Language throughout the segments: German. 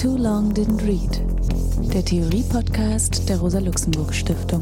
Too Long Didn't Read, der Theorie-Podcast der Rosa-Luxemburg-Stiftung.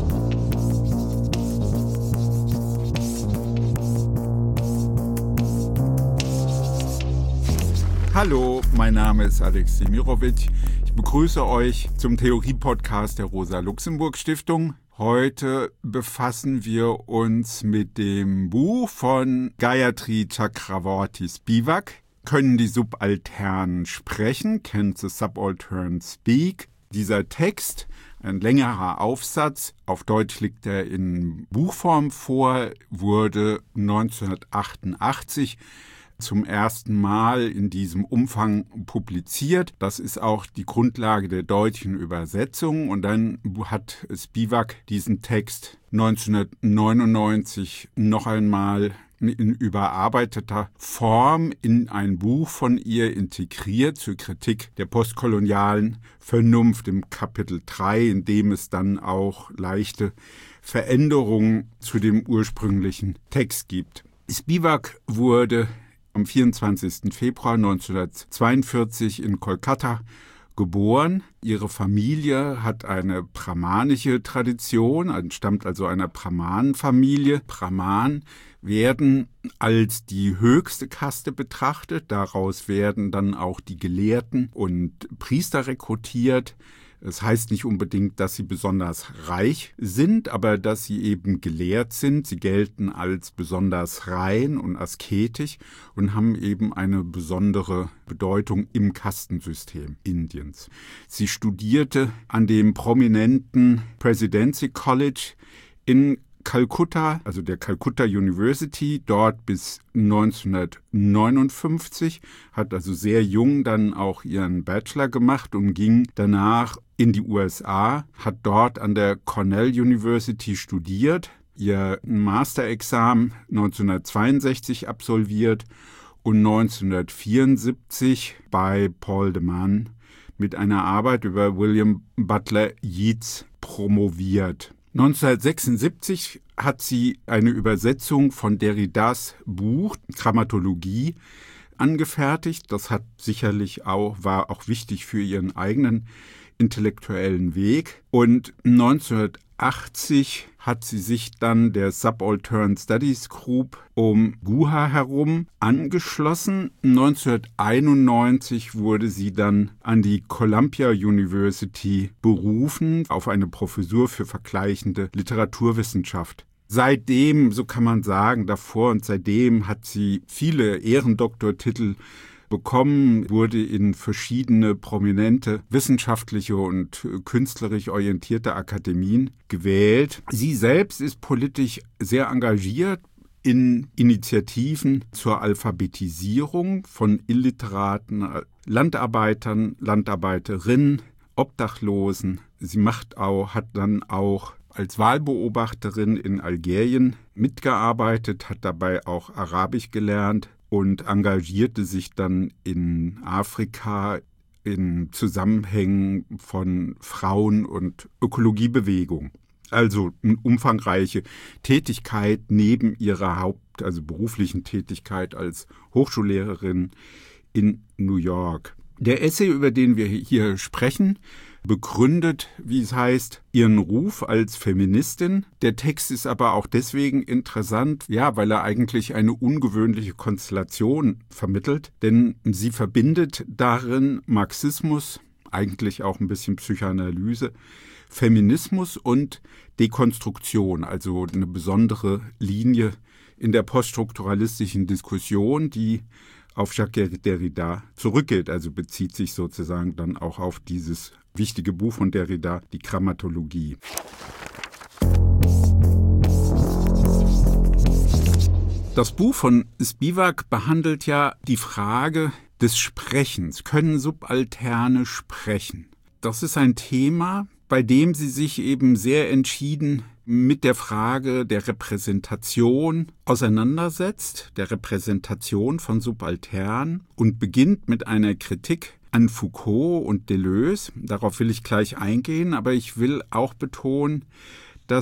Hallo, mein Name ist Alex Semirovic. Ich begrüße euch zum Theorie-Podcast der Rosa-Luxemburg-Stiftung. Heute befassen wir uns mit dem Buch von Gayatri Chakravorty-Spivak. Können die Subalternen sprechen? Can the Subaltern speak? Dieser Text, ein längerer Aufsatz, auf Deutsch liegt er in Buchform vor, wurde 1988 zum ersten Mal in diesem Umfang publiziert. Das ist auch die Grundlage der deutschen Übersetzung. Und dann hat Spivak diesen Text 1999 noch einmal in überarbeiteter Form in ein Buch von ihr integriert zur Kritik der postkolonialen Vernunft im Kapitel 3, in dem es dann auch leichte Veränderungen zu dem ursprünglichen Text gibt. Spivak wurde am 24. Februar 1942 in Kolkata geboren. Ihre Familie hat eine brahmanische Tradition, entstammt also einer Brahmanenfamilie. Brahmanen werden als die höchste Kaste betrachtet. Daraus werden dann auch die Gelehrten und Priester rekrutiert. Das heißt nicht unbedingt, dass sie besonders reich sind, aber dass sie eben gelehrt sind. Sie gelten als besonders rein und asketisch und haben eben eine besondere Bedeutung im Kastensystem Indiens. Sie studierte an dem prominenten Presidency College in Calcutta, also der Calcutta University, dort bis 1959, hat also sehr jung dann auch ihren Bachelor gemacht und ging danach in die USA, hat dort an der Cornell University studiert, ihr Masterexamen 1962 absolviert und 1974 bei Paul de Man mit einer Arbeit über William Butler Yeats promoviert. 1976 hat sie eine Übersetzung von Derridas Buch Grammatologie angefertigt. Das war auch wichtig für ihren eigenen intellektuellen Weg. Und 1980 hat sie sich dann der Subaltern Studies Group um Guha herum angeschlossen. 1991 wurde sie dann an die Columbia University berufen, auf eine Professur für vergleichende Literaturwissenschaft. Seitdem, so kann man sagen, davor und seitdem hat sie viele Ehrendoktortitel bekommen, wurde in verschiedene prominente wissenschaftliche und künstlerisch orientierte Akademien gewählt. Sie selbst ist politisch sehr engagiert in Initiativen zur Alphabetisierung von illiteraten Landarbeitern, Landarbeiterinnen, Obdachlosen. Sie hat dann auch als Wahlbeobachterin in Algerien mitgearbeitet, hat dabei auch Arabisch gelernt und engagierte sich dann in Afrika in Zusammenhängen von Frauen- und Ökologiebewegung. Also eine umfangreiche Tätigkeit neben ihrer beruflichen Tätigkeit als Hochschullehrerin in New York. Der Essay, über den wir hier sprechen, begründet, wie es heißt, ihren Ruf als Feministin. Der Text ist aber auch deswegen interessant, weil er eigentlich eine ungewöhnliche Konstellation vermittelt, denn sie verbindet darin Marxismus, eigentlich auch ein bisschen Psychoanalyse, Feminismus und Dekonstruktion, also eine besondere Linie in der poststrukturalistischen Diskussion, die auf Jacques Derrida zurückgeht, also bezieht sich sozusagen dann auch auf dieses wichtige Buch von Derrida, die Grammatologie. Das Buch von Spivak behandelt ja die Frage des Sprechens. Können Subalterne sprechen? Das ist ein Thema, bei dem sie sich eben sehr entschieden mit der Frage der Repräsentation auseinandersetzt, der Repräsentation von Subalternen und beginnt mit einer Kritik an Foucault und Deleuze. Darauf will ich gleich eingehen, aber ich will auch betonen, dass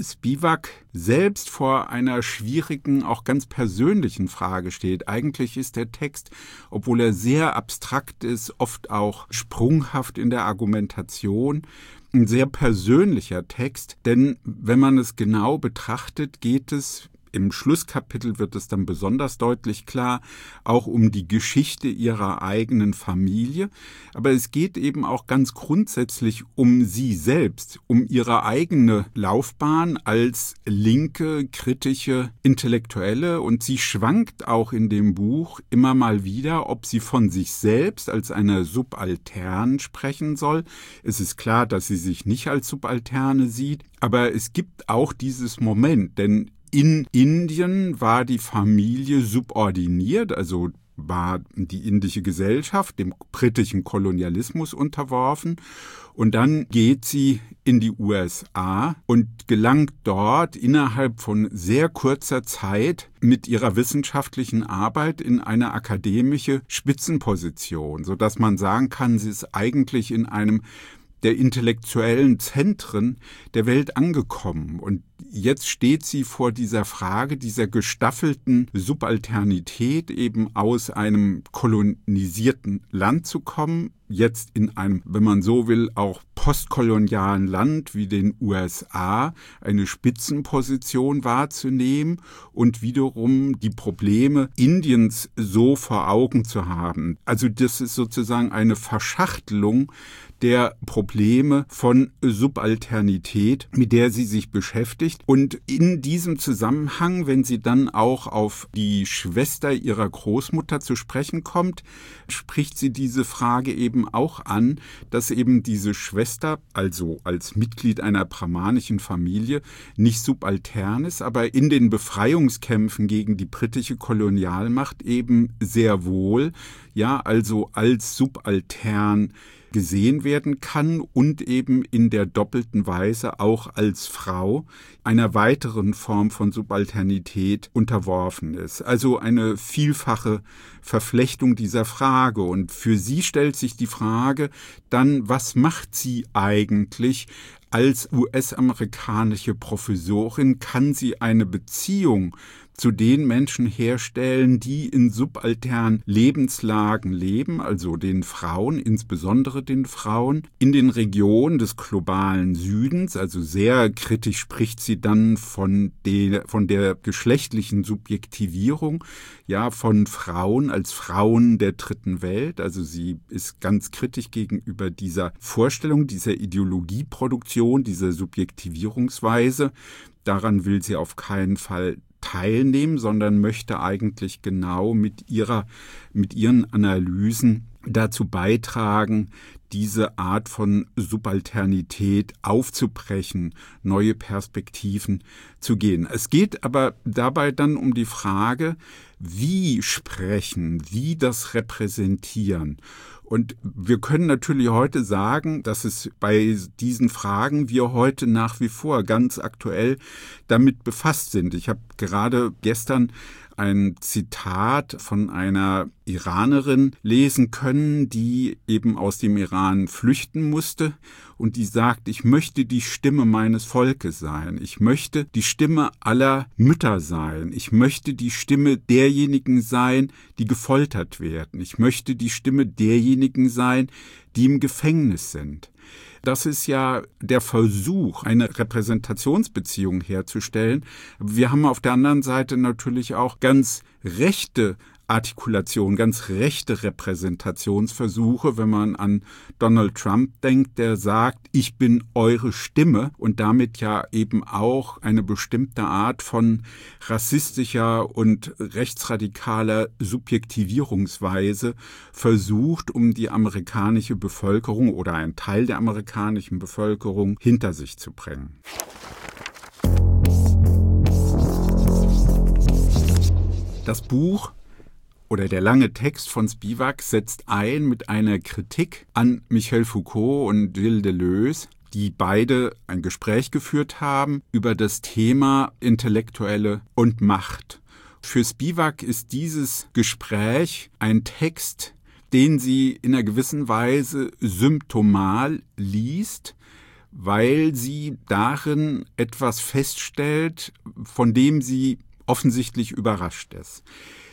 Spivak selbst vor einer schwierigen, auch ganz persönlichen Frage steht. Eigentlich ist der Text, obwohl er sehr abstrakt ist, oft auch sprunghaft in der Argumentation, ein sehr persönlicher Text, denn wenn man es genau betrachtet, geht es, im Schlusskapitel wird es dann besonders deutlich klar, auch um die Geschichte ihrer eigenen Familie. Aber es geht eben auch ganz grundsätzlich um sie selbst, um ihre eigene Laufbahn als linke, kritische Intellektuelle. Und sie schwankt auch in dem Buch immer mal wieder, ob sie von sich selbst als eine Subaltern sprechen soll. Es ist klar, dass sie sich nicht als Subalterne sieht. Aber es gibt auch dieses Moment, denn in Indien war die Familie subordiniert, also war die indische Gesellschaft dem britischen Kolonialismus unterworfen. Und dann geht sie in die USA und gelangt dort innerhalb von sehr kurzer Zeit mit ihrer wissenschaftlichen Arbeit in eine akademische Spitzenposition, sodass man sagen kann, sie ist eigentlich in einem der intellektuellen Zentren der Welt angekommen. Und jetzt steht sie vor dieser Frage, dieser gestaffelten Subalternität, eben aus einem kolonisierten Land zu kommen, jetzt in einem, wenn man so will, auch postkolonialen Land wie den USA eine Spitzenposition wahrzunehmen und wiederum die Probleme Indiens so vor Augen zu haben. Also das ist sozusagen eine Verschachtelung der Probleme von Subalternität, mit der sie sich beschäftigt. Und in diesem Zusammenhang, wenn sie dann auch auf die Schwester ihrer Großmutter zu sprechen kommt, spricht sie diese Frage eben auch an, dass eben diese Schwester, also als Mitglied einer brahmanischen Familie, nicht subaltern ist, aber in den Befreiungskämpfen gegen die britische Kolonialmacht eben sehr wohl, ja, also als subaltern gesehen werden kann und eben in der doppelten Weise auch als Frau einer weiteren Form von Subalternität unterworfen ist. Also eine vielfache Verflechtung dieser Frage. Und für sie stellt sich die Frage dann, was macht sie eigentlich als US-amerikanische Professorin? Kann sie eine Beziehung zu den Menschen herstellen, die in subalternen Lebenslagen leben, also den Frauen, insbesondere den Frauen, in den Regionen des globalen Südens, also sehr kritisch spricht sie dann von der geschlechtlichen Subjektivierung, ja, von Frauen als Frauen der dritten Welt, also sie ist ganz kritisch gegenüber dieser Vorstellung, dieser Ideologieproduktion, dieser Subjektivierungsweise. Daran will sie auf keinen Fall teilnehmen, sondern möchte eigentlich genau mit ihren Analysen dazu beitragen, diese Art von Subalternität aufzubrechen, neue Perspektiven zu gehen. Es geht aber dabei dann um die Frage, wie sprechen, wie das repräsentieren. Und wir können natürlich heute sagen, dass es bei diesen Fragen wir heute nach wie vor ganz aktuell damit befasst sind. Ich habe gerade gestern ein Zitat von einer Iranerin lesen können, die eben aus dem Iran flüchten musste und die sagt, ich möchte die Stimme meines Volkes sein, ich möchte die Stimme aller Mütter sein, ich möchte die Stimme derjenigen sein, die gefoltert werden, ich möchte die Stimme derjenigen sein, die im Gefängnis sind. Das ist ja der Versuch, eine Repräsentationsbeziehung herzustellen. Wir haben auf der anderen Seite natürlich auch ganz rechte Artikulation, ganz rechte Repräsentationsversuche, wenn man an Donald Trump denkt, der sagt, ich bin eure Stimme und damit ja eben auch eine bestimmte Art von rassistischer und rechtsradikaler Subjektivierungsweise versucht, um die amerikanische Bevölkerung oder einen Teil der amerikanischen Bevölkerung hinter sich zu bringen. Das Buch oder der lange Text von Spivak setzt ein mit einer Kritik an Michel Foucault und Gilles Deleuze, die beide ein Gespräch geführt haben über das Thema Intellektuelle und Macht. Für Spivak ist dieses Gespräch ein Text, den sie in einer gewissen Weise symptomal liest, weil sie darin etwas feststellt, von dem sie offensichtlich überrascht ist.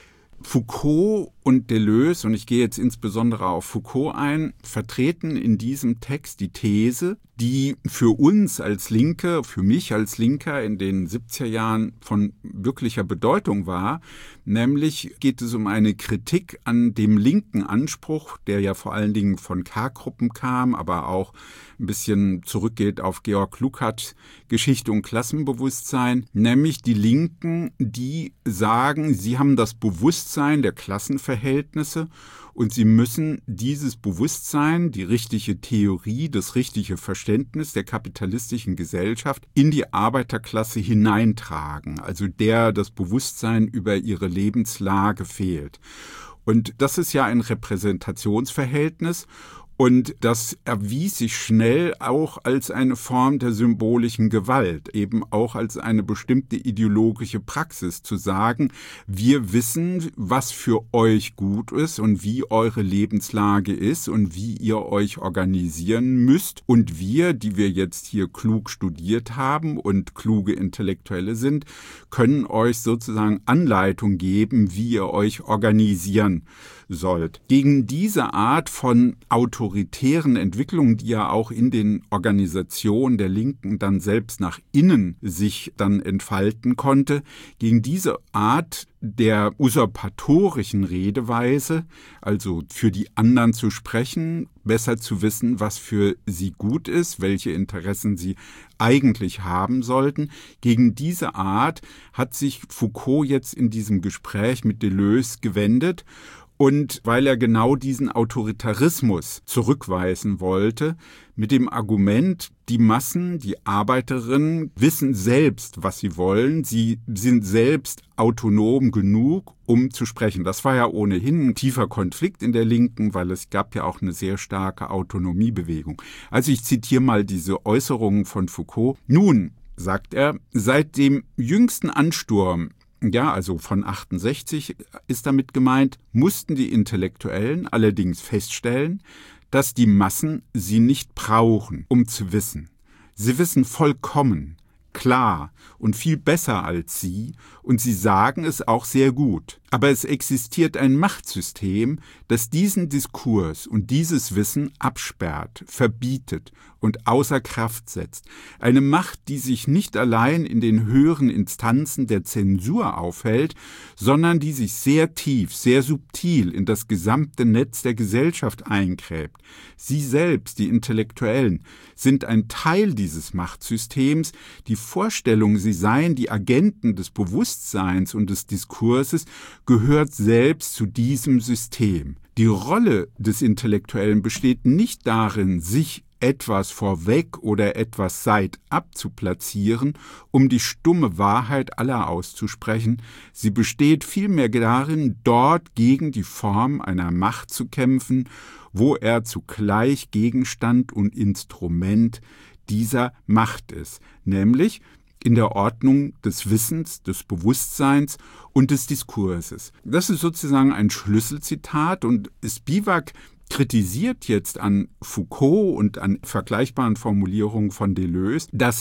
Foucault und Deleuze, und ich gehe jetzt insbesondere auf Foucault ein, vertreten in diesem Text die These, die für uns als Linke, für mich als Linker in den 70er Jahren von wirklicher Bedeutung war. Nämlich geht es um eine Kritik an dem linken Anspruch, der ja vor allen Dingen von K-Gruppen kam, aber auch ein bisschen zurückgeht auf Georg Lukács Geschichte und Klassenbewusstsein, nämlich die Linken, die sagen, sie haben das Bewusstsein der Klassenverhältnisse und sie müssen dieses Bewusstsein, die richtige Theorie, das richtige Verständnis der kapitalistischen Gesellschaft in die Arbeiterklasse hineintragen, also der das Bewusstsein über ihre Lebenslage fehlt. Und das ist ja ein Repräsentationsverhältnis. Und das erwies sich schnell auch als eine Form der symbolischen Gewalt, eben auch als eine bestimmte ideologische Praxis, zu sagen, wir wissen, was für euch gut ist und wie eure Lebenslage ist und wie ihr euch organisieren müsst. Und wir, die wir jetzt hier klug studiert haben und kluge Intellektuelle sind, können euch sozusagen Anleitung geben, wie ihr euch organisieren sollt. Gegen diese Art von autoritären Entwicklungen, die ja auch in den Organisationen der Linken dann selbst nach innen sich dann entfalten konnte, gegen diese Art der usurpatorischen Redeweise, also für die anderen zu sprechen, besser zu wissen, was für sie gut ist, welche Interessen sie eigentlich haben sollten. Gegen diese Art hat sich Foucault jetzt in diesem Gespräch mit Deleuze gewendet. Und weil er genau diesen Autoritarismus zurückweisen wollte, mit dem Argument, die Massen, die Arbeiterinnen wissen selbst, was sie wollen, sie sind selbst autonom genug, um zu sprechen. Das war ja ohnehin ein tiefer Konflikt in der Linken, weil es gab ja auch eine sehr starke Autonomiebewegung. Also ich zitiere mal diese Äußerungen von Foucault. Nun, sagt er, seit dem jüngsten Ansturm, ja, also von 68 ist damit gemeint, mussten die Intellektuellen allerdings feststellen, dass die Massen sie nicht brauchen, um zu wissen. Sie wissen vollkommen, klar und viel besser als sie, und sie sagen es auch sehr gut. Aber es existiert ein Machtsystem, das diesen Diskurs und dieses Wissen absperrt, verbietet und außer Kraft setzt. Eine Macht, die sich nicht allein in den höheren Instanzen der Zensur aufhält, sondern die sich sehr tief, sehr subtil in das gesamte Netz der Gesellschaft eingräbt. Sie selbst, die Intellektuellen, sind ein Teil dieses Machtsystems. Die Vorstellung, sie seien die Agenten des Bewusstseins und des Diskurses, gehört selbst zu diesem System. Die Rolle des Intellektuellen besteht nicht darin, sich etwas vorweg oder etwas seitab zu platzieren, um die stumme Wahrheit aller auszusprechen. Sie besteht vielmehr darin, dort gegen die Form einer Macht zu kämpfen, wo er zugleich Gegenstand und Instrument dieser Macht ist, nämlich in der Ordnung des Wissens, des Bewusstseins und des Diskurses. Das ist sozusagen ein Schlüsselzitat, und Spivak kritisiert jetzt an Foucault und an vergleichbaren Formulierungen von Deleuze, dass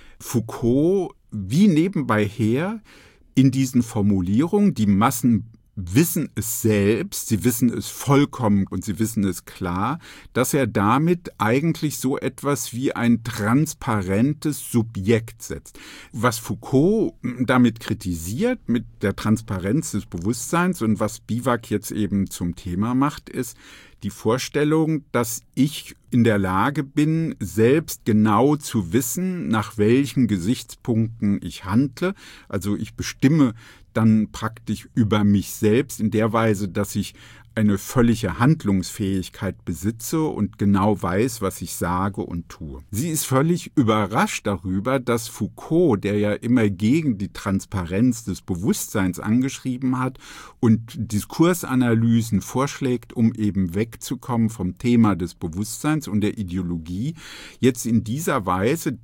Foucault wie nebenbei her in diesen Formulierungen, die Massen wissen es selbst, sie wissen es vollkommen und sie wissen es klar, dass er damit eigentlich so etwas wie ein transparentes Subjekt setzt. Was Foucault damit kritisiert, mit der Transparenz des Bewusstseins, und was Spivak jetzt eben zum Thema macht, ist die Vorstellung, dass ich in der Lage bin, selbst genau zu wissen, nach welchen Gesichtspunkten ich handle. Also ich bestimme dann praktisch über mich selbst in der Weise, dass ich eine völlige Handlungsfähigkeit besitze und genau weiß, was ich sage und tue. Sie ist völlig überrascht darüber, dass Foucault, der ja immer gegen die Transparenz des Bewusstseins angeschrieben hat und Diskursanalysen vorschlägt, um eben wegzukommen vom Thema des Bewusstseins und der Ideologie, jetzt in dieser Weise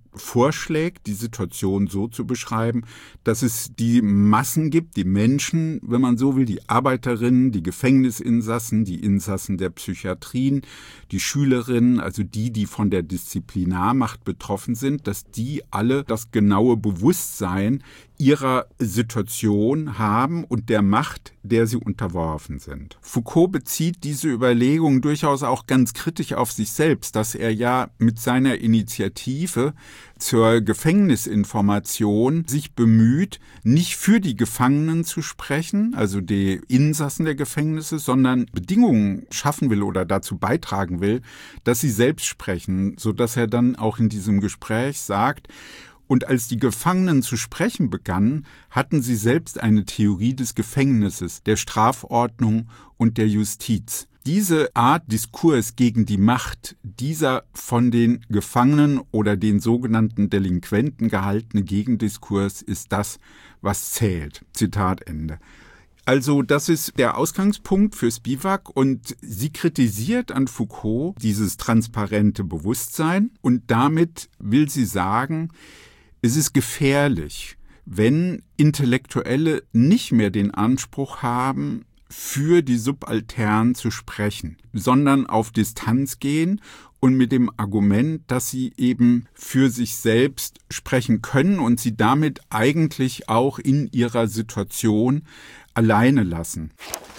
vorschlägt, die Situation so zu beschreiben, dass es die Massen gibt, die Menschen, wenn man so will, die Arbeiterinnen, die Gefängnisinsassen, die Insassen der Psychiatrien, die Schülerinnen, also die von der Disziplinarmacht betroffen sind, dass die alle das genaue Bewusstsein ihrer Situation haben und der Macht, der sie unterworfen sind. Foucault bezieht diese Überlegung durchaus auch ganz kritisch auf sich selbst, dass er ja mit seiner Initiative zur Gefängnisinformation sich bemüht, nicht für die Gefangenen zu sprechen, also die Insassen der Gefängnisse, sondern Bedingungen schaffen will oder dazu beitragen will, dass sie selbst sprechen, sodass er dann auch in diesem Gespräch sagt, und als die Gefangenen zu sprechen begannen, hatten sie selbst eine Theorie des Gefängnisses, der Strafordnung und der Justiz. Diese Art Diskurs gegen die Macht, dieser von den Gefangenen oder den sogenannten Delinquenten gehaltene Gegendiskurs ist das, was zählt. Zitat Ende. Also das ist der Ausgangspunkt für Spivak und sie kritisiert an Foucault dieses transparente Bewusstsein und damit will sie sagen, es ist gefährlich, wenn Intellektuelle nicht mehr den Anspruch haben, für die Subalternen zu sprechen, sondern auf Distanz gehen und mit dem Argument, dass sie eben für sich selbst sprechen können und sie damit eigentlich auch in ihrer Situation alleine lassen.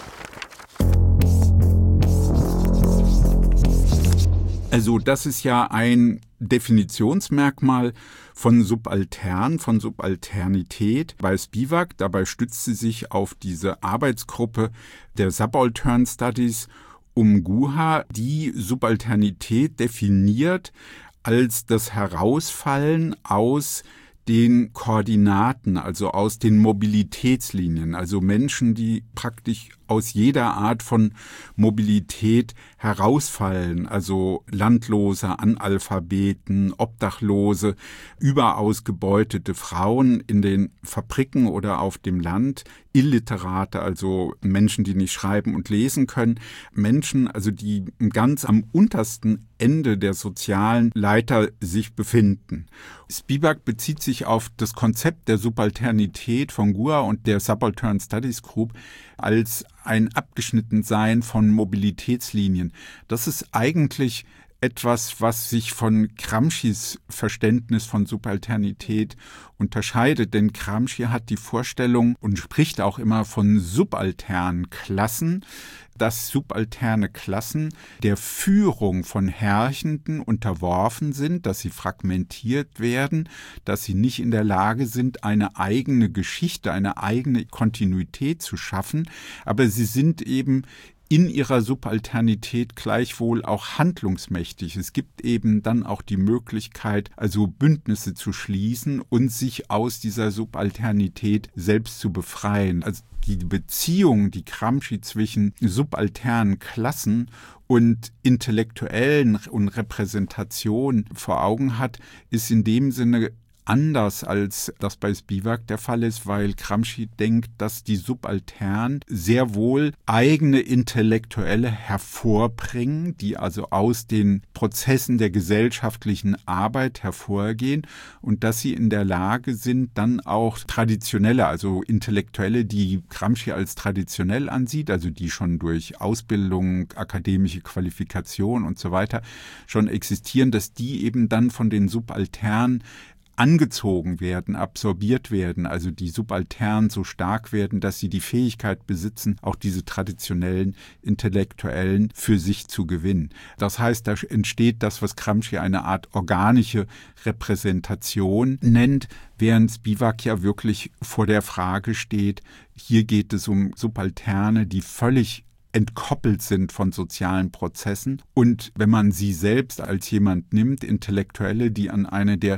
Also das ist ja ein Definitionsmerkmal von Subaltern, von Subalternität bei Spivak. Dabei stützt sie sich auf diese Arbeitsgruppe der Subaltern Studies um Guha, die Subalternität definiert als das Herausfallen aus den Koordinaten, also aus den Mobilitätslinien, also Menschen, die praktisch aus jeder Art von Mobilität herausfallen, also Landlose, Analphabeten, Obdachlose, überausgebeutete Frauen in den Fabriken oder auf dem Land, Illiterate, also Menschen, die nicht schreiben und lesen können, Menschen, also die ganz am untersten Ende der sozialen Leiter sich befinden. Spivak bezieht sich auf das Konzept der Subalternität von Guha und der Subaltern Studies Group als ein Abgeschnittensein von Mobilitätslinien. Das ist eigentlich etwas, was sich von Gramscis Verständnis von Subalternität unterscheidet. Denn Gramsci hat die Vorstellung und spricht auch immer von subalternen Klassen, dass subalterne Klassen der Führung von Herrschenden unterworfen sind, dass sie fragmentiert werden, dass sie nicht in der Lage sind, eine eigene Geschichte, eine eigene Kontinuität zu schaffen, aber sie sind eben in ihrer Subalternität gleichwohl auch handlungsmächtig. Es gibt eben dann auch die Möglichkeit, also Bündnisse zu schließen und sich aus dieser Subalternität selbst zu befreien. Also die Beziehung, die Gramsci zwischen subalternen Klassen und Intellektuellen und Repräsentation vor Augen hat, ist in dem Sinne anders, als das bei Spivak der Fall ist, weil Gramsci denkt, dass die Subalternen sehr wohl eigene Intellektuelle hervorbringen, die also aus den Prozessen der gesellschaftlichen Arbeit hervorgehen und dass sie in der Lage sind, dann auch traditionelle, also Intellektuelle, die Gramsci als traditionell ansieht, also die schon durch Ausbildung, akademische Qualifikation und so weiter schon existieren, dass die eben dann von den Subalternen angezogen werden, absorbiert werden, also die Subalternen so stark werden, dass sie die Fähigkeit besitzen, auch diese traditionellen Intellektuellen für sich zu gewinnen. Das heißt, da entsteht das, was Gramsci eine Art organische Repräsentation nennt, während Spivak ja wirklich vor der Frage steht, hier geht es um Subalterne, die völlig entkoppelt sind von sozialen Prozessen. Und wenn man sie selbst als jemand nimmt, Intellektuelle, die an einer der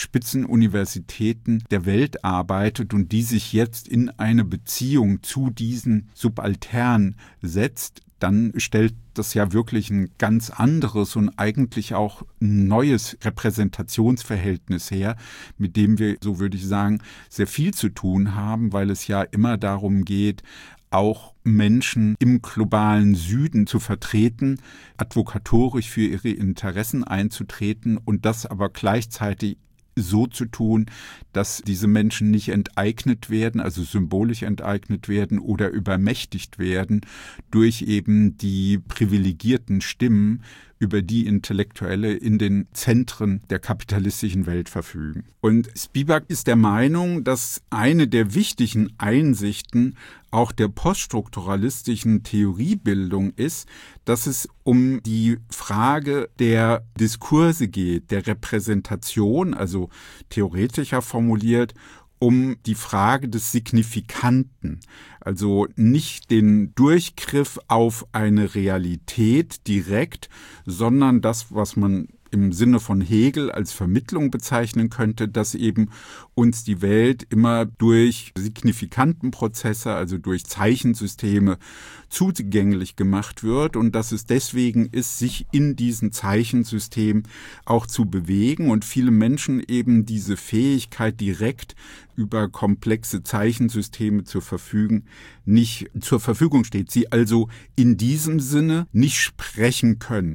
Spitzenuniversitäten der Welt arbeitet und die sich jetzt in eine Beziehung zu diesen Subalternen setzt, dann stellt das ja wirklich ein ganz anderes und eigentlich auch neues Repräsentationsverhältnis her, mit dem wir, so würde ich sagen, sehr viel zu tun haben, weil es ja immer darum geht, auch Menschen im globalen Süden zu vertreten, advokatorisch für ihre Interessen einzutreten und das aber gleichzeitig so zu tun, dass diese Menschen nicht enteignet werden, also symbolisch enteignet werden oder übermächtigt werden durch eben die privilegierten Stimmen, über die Intellektuelle in den Zentren der kapitalistischen Welt verfügen. Und Spivak ist der Meinung, dass eine der wichtigen Einsichten auch der poststrukturalistischen Theoriebildung ist, dass es um die Frage der Diskurse geht, der Repräsentation, also theoretischer formuliert, um die Frage des Signifikanten, also nicht den Durchgriff auf eine Realität direkt, sondern das, was man im Sinne von Hegel als Vermittlung bezeichnen könnte, dass eben uns die Welt immer durch Signifikantenprozesse, also durch Zeichensysteme zugänglich gemacht wird und dass es deswegen ist, sich in diesen Zeichensystemen auch zu bewegen und viele Menschen eben diese Fähigkeit direkt über komplexe Zeichensysteme zu verfügen, nicht zur Verfügung steht. Sie also in diesem Sinne nicht sprechen können.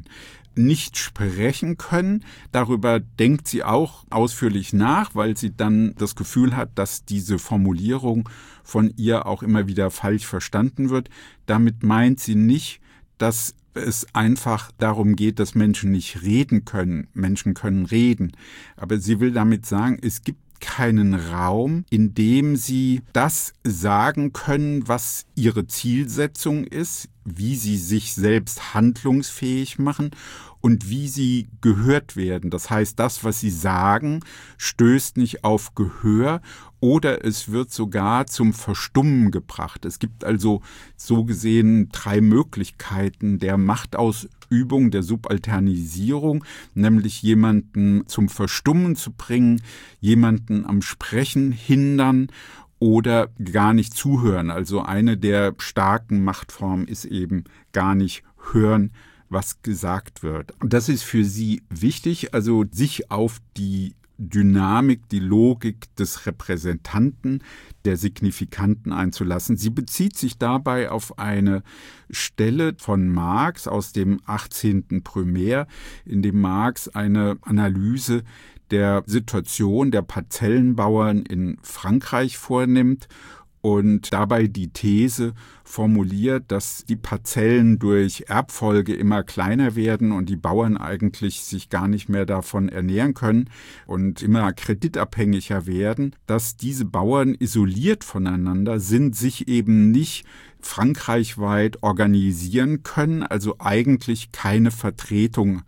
Darüber denkt sie auch ausführlich nach, weil sie dann das Gefühl hat, dass diese Formulierung von ihr auch immer wieder falsch verstanden wird. Damit meint sie nicht, dass es einfach darum geht, dass Menschen nicht reden können. Menschen können reden. Aber sie will damit sagen, es gibt keinen Raum, in dem sie das sagen können, was ihre Zielsetzung ist, wie sie sich selbst handlungsfähig machen und wie sie gehört werden. Das heißt, das, was sie sagen, stößt nicht auf Gehör oder es wird sogar zum Verstummen gebracht. Es gibt also so gesehen 3 Möglichkeiten der Machtausübung, der Subalternisierung, nämlich jemanden zum Verstummen zu bringen, jemanden am Sprechen hindern oder gar nicht zuhören. Also eine der starken Machtformen ist eben gar nicht hören, was gesagt wird. Und das ist für sie wichtig, also sich auf die Dynamik, die Logik des Repräsentanten, der Signifikanten einzulassen. Sie bezieht sich dabei auf eine Stelle von Marx aus dem 18. Primär, in dem Marx eine Analyse der Situation der Parzellenbauern in Frankreich vornimmt und dabei die These formuliert, dass die Parzellen durch Erbfolge immer kleiner werden und die Bauern eigentlich sich gar nicht mehr davon ernähren können und immer kreditabhängiger werden, dass diese Bauern isoliert voneinander sind, sich eben nicht frankreichweit organisieren können, also eigentlich keine Vertretung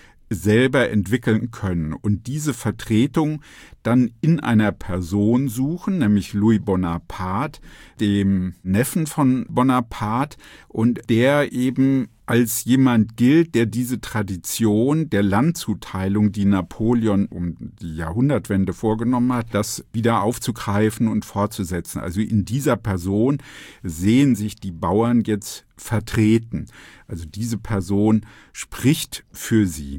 selber entwickeln können und diese Vertretung dann in einer Person suchen, nämlich Louis Bonaparte, dem Neffen von Bonaparte, und der eben als jemand gilt, der diese Tradition der Landzuteilung, die Napoleon um die Jahrhundertwende vorgenommen hat, das wieder aufzugreifen und fortzusetzen. Also in dieser Person sehen sich die Bauern jetzt vertreten. Also diese Person spricht für sie.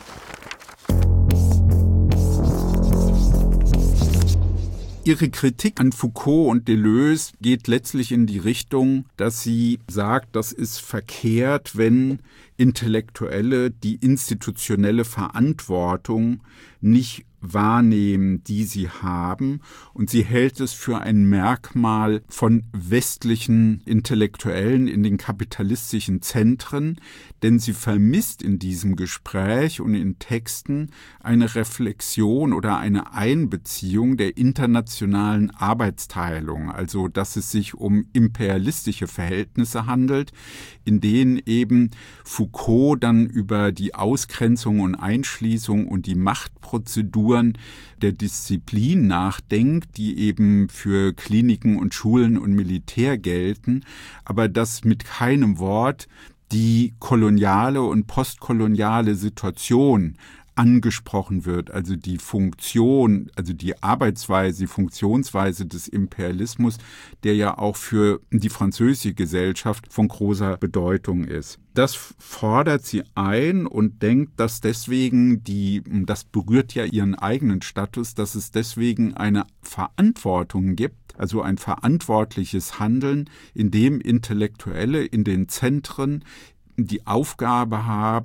Ihre Kritik an Foucault und Deleuze geht letztlich in die Richtung, dass sie sagt, das ist verkehrt, wenn Intellektuelle die institutionelle Verantwortung nicht wahrnehmen, die sie haben. Und sie hält es für ein Merkmal von westlichen Intellektuellen in den kapitalistischen Zentren, denn sie vermisst in diesem Gespräch und in Texten eine Reflexion oder eine Einbeziehung der internationalen Arbeitsteilung, also dass es sich um imperialistische Verhältnisse handelt, in denen eben Foucault dann über die Ausgrenzung und Einschließung und die Machtprozeduren der Disziplin nachdenkt, die eben für Kliniken und Schulen und Militär gelten, aber dass mit keinem Wort die koloniale und postkoloniale Situation angesprochen wird, also die Funktion, also die Arbeitsweise, die Funktionsweise des Imperialismus, der ja auch für die französische Gesellschaft von großer Bedeutung ist. Das fordert sie ein und denkt, dass deswegen das berührt ja ihren eigenen Status, dass es deswegen eine Verantwortung gibt, also ein verantwortliches Handeln, in dem Intellektuelle in den Zentren die Aufgabe haben,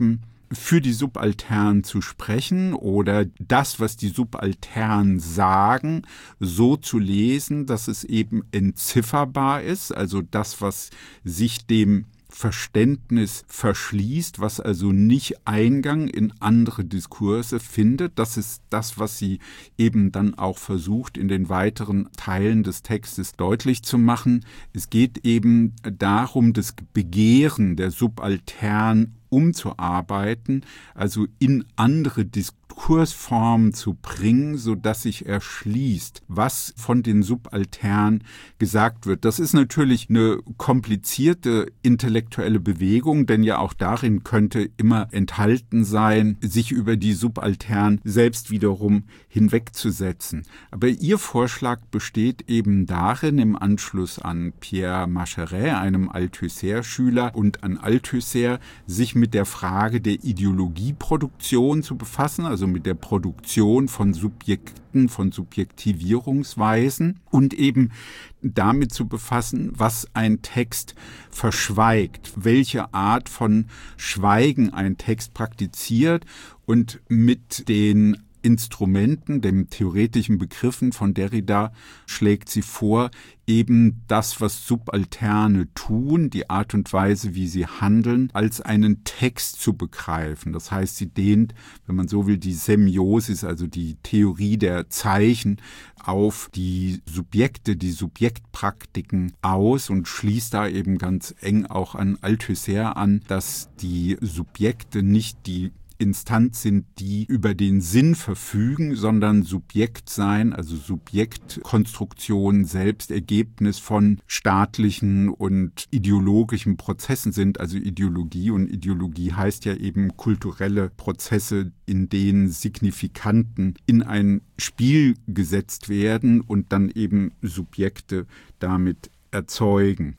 für die Subalternen zu sprechen oder das, was die Subalternen sagen, so zu lesen, dass es eben entzifferbar ist, also das, was sich dem Verständnis verschließt, was also nicht Eingang in andere Diskurse findet. Das ist das, was sie eben dann auch versucht, in den weiteren Teilen des Textes deutlich zu machen. Es geht eben darum, das Begehren der Subaltern umzuarbeiten, also in andere Diskursformen zu bringen, sodass sich erschließt, was von den Subalternen gesagt wird. Das ist natürlich eine komplizierte intellektuelle Bewegung, denn ja auch darin könnte immer enthalten sein, sich über die Subalternen selbst wiederum hinwegzusetzen. Aber ihr Vorschlag besteht eben darin, im Anschluss an Pierre Macheret, einem Althusser-Schüler, und an Althusser, sich mit der Frage der Ideologieproduktion zu befassen, also mit der Produktion von Subjekten, von Subjektivierungsweisen und eben damit zu befassen, was ein Text verschweigt, welche Art von Schweigen ein Text praktiziert und mit den Instrumenten, den theoretischen Begriffen von Derrida, schlägt sie vor, eben das, was Subalterne tun, die Art und Weise, wie sie handeln, als einen Text zu begreifen. Das heißt, sie dehnt, wenn man so will, die Semiosis, also die Theorie der Zeichen, auf die Subjekte, die Subjektpraktiken aus und schließt da eben ganz eng auch an Althusser an, dass die Subjekte nicht die Instanz sind, die über den Sinn verfügen, sondern Subjekt sein, also Subjektkonstruktion, selbst Ergebnis von staatlichen und ideologischen Prozessen sind, also Ideologie. Und Ideologie heißt ja eben kulturelle Prozesse, in denen Signifikanten in ein Spiel gesetzt werden und dann eben Subjekte damit erzeugen.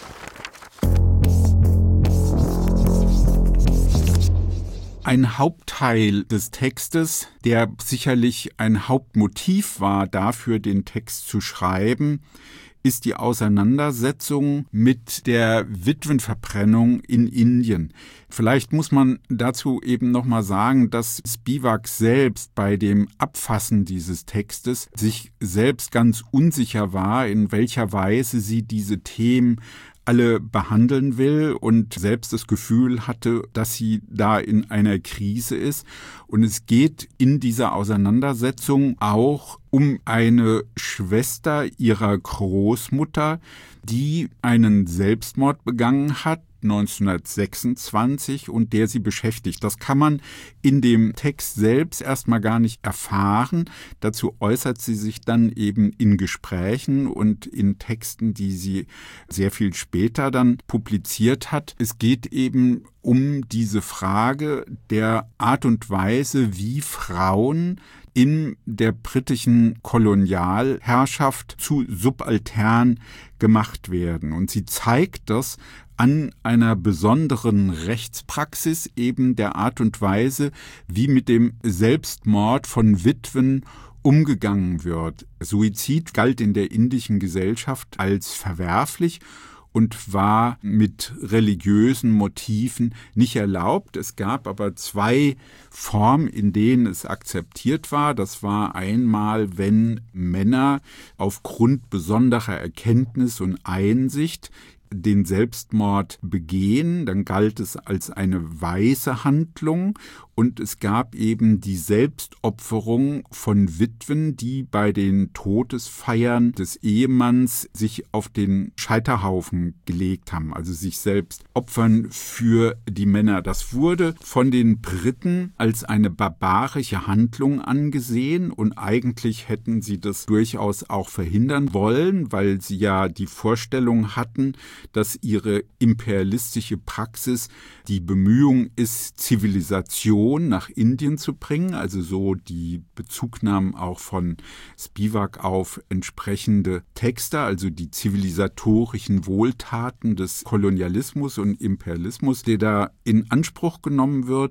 Ein Hauptteil des Textes, der sicherlich ein Hauptmotiv war dafür, den Text zu schreiben, ist die Auseinandersetzung mit der Witwenverbrennung in Indien. Vielleicht muss man dazu eben nochmal sagen, dass Spivak selbst bei dem Abfassen dieses Textes sich selbst ganz unsicher war, in welcher Weise sie diese Themen alle behandeln will und selbst das Gefühl hatte, dass sie da in einer Krise ist. Und es geht in dieser Auseinandersetzung auch um eine Schwester ihrer Großmutter, die einen Selbstmord begangen hat, 1926, und der sie beschäftigt. Das kann man in dem Text selbst erstmal gar nicht erfahren. Dazu äußert sie sich dann eben in Gesprächen und in Texten, die sie sehr viel später dann publiziert hat. Es geht eben um diese Frage der Art und Weise, wie Frauen in der britischen Kolonialherrschaft zu Subaltern gemacht werden. Und sie zeigt das an einer besonderen Rechtspraxis, eben der Art und Weise, wie mit dem Selbstmord von Witwen umgegangen wird. Suizid galt in der indischen Gesellschaft als verwerflich und war mit religiösen Motiven nicht erlaubt. Es gab aber zwei Formen, in denen es akzeptiert war. Das war einmal, wenn Männer aufgrund besonderer Erkenntnis und Einsicht den Selbstmord begehen, dann galt es als eine weise Handlung, und es gab eben die Selbstopferung von Witwen, die bei den Todesfeiern des Ehemanns sich auf den Scheiterhaufen gelegt haben, also sich selbst opfern für die Männer. Das wurde von den Briten als eine barbarische Handlung angesehen, und eigentlich hätten sie das durchaus auch verhindern wollen, weil sie ja die Vorstellung hatten, dass ihre imperialistische Praxis die Bemühung ist, Zivilisation nach Indien zu bringen, also so die Bezugnahmen auch von Spivak auf entsprechende Texte, also die zivilisatorischen Wohltaten des Kolonialismus und Imperialismus, der da in Anspruch genommen wird.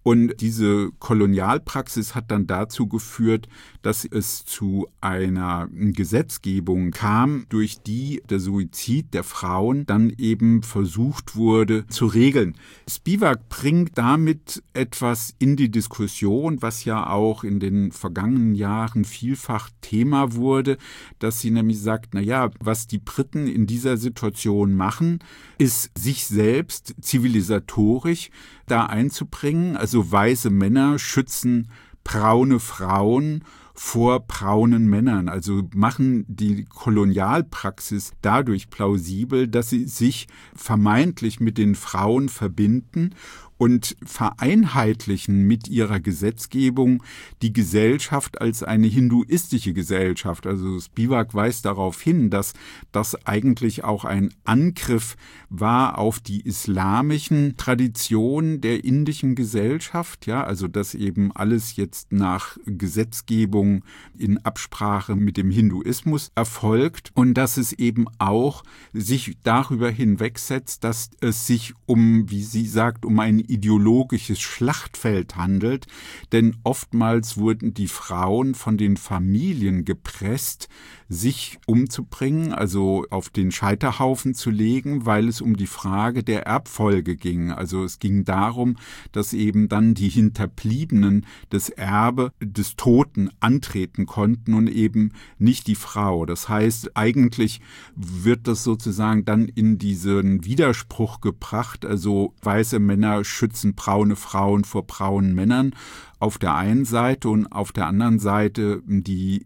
Und diese Kolonialpraxis hat dann dazu geführt, dass es zu einer Gesetzgebung kam, durch die der Suizid der Frauen dann eben versucht wurde zu regeln. Spivak bringt damit etwas in die Diskussion, was ja auch in den vergangenen Jahren vielfach Thema wurde, dass sie nämlich sagt, was die Briten in dieser Situation machen, ist sich selbst zivilisatorisch da einzubringen. Also weiße Männer schützen braune Frauen vor braunen Männern. Also machen die Kolonialpraxis dadurch plausibel, dass sie sich vermeintlich mit den Frauen verbinden und vereinheitlichen mit ihrer Gesetzgebung die Gesellschaft als eine hinduistische Gesellschaft. Also Spivak weist darauf hin, dass das eigentlich auch ein Angriff war auf die islamischen Traditionen der indischen Gesellschaft, also dass eben alles jetzt nach Gesetzgebung in Absprache mit dem Hinduismus erfolgt und dass es eben auch sich darüber hinwegsetzt, dass es sich wie sie sagt, um ein ideologisches Schlachtfeld handelt, denn oftmals wurden die Frauen von den Familien gepresst, sich umzubringen, also auf den Scheiterhaufen zu legen, weil es um die Frage der Erbfolge ging. Also es ging darum, dass eben dann die Hinterbliebenen das Erbe des Toten antreten konnten und eben nicht die Frau. Das heißt, eigentlich wird das sozusagen dann in diesen Widerspruch gebracht, also weiße Männer schützen braune Frauen vor braunen Männern auf der einen Seite und auf der anderen Seite die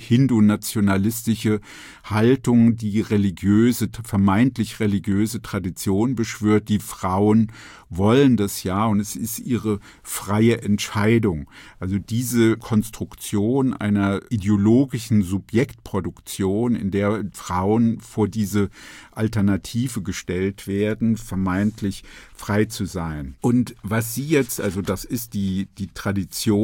hindu-nationalistische Haltung, die vermeintlich religiöse Tradition beschwört. Die Frauen wollen das und es ist ihre freie Entscheidung. Also diese Konstruktion einer ideologischen Subjektproduktion, in der Frauen vor diese Alternative gestellt werden, vermeintlich frei zu sein. Und was sie jetzt, also das ist die Tradition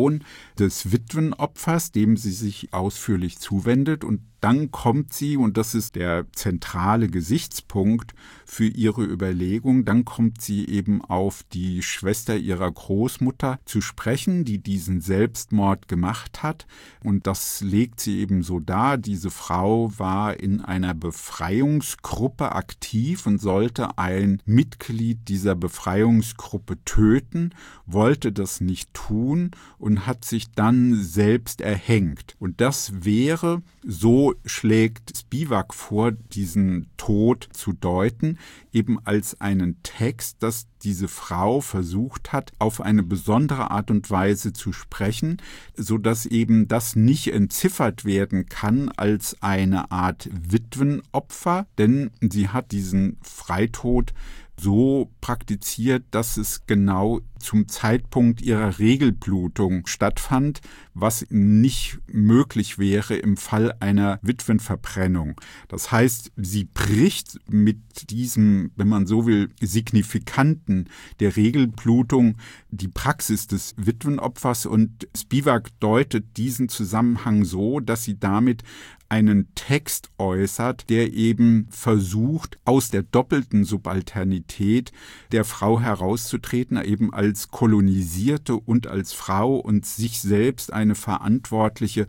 des Witwenopfers, dem sie sich ausführlich zuwendet, und dann kommt sie, und das ist der zentrale Gesichtspunkt für ihre Überlegung, dann kommt sie eben auf die Schwester ihrer Großmutter zu sprechen, die diesen Selbstmord gemacht hat. Und das legt sie eben so dar. Diese Frau war in einer Befreiungsgruppe aktiv und sollte ein Mitglied dieser Befreiungsgruppe töten, wollte das nicht tun und hat sich dann selbst erhängt. Und das wäre, so schlägt Spivak vor, diesen Tod zu deuten, eben als einen Text, dass diese Frau versucht hat, auf eine besondere Art und Weise zu sprechen, so dass eben das nicht entziffert werden kann als eine Art Witwenopfer, denn sie hat diesen Freitod so praktiziert, dass es genau zum Zeitpunkt ihrer Regelblutung stattfand, was nicht möglich wäre im Fall einer Witwenverbrennung. Das heißt, sie bricht mit diesem, wenn man so will, Signifikanten der Regelblutung die Praxis des Witwenopfers, und Spivak deutet diesen Zusammenhang so, dass sie damit einen Text äußert, der eben versucht, aus der doppelten Subalternität der Frau herauszutreten, eben als Kolonisierte und als Frau, und sich selbst eine verantwortliche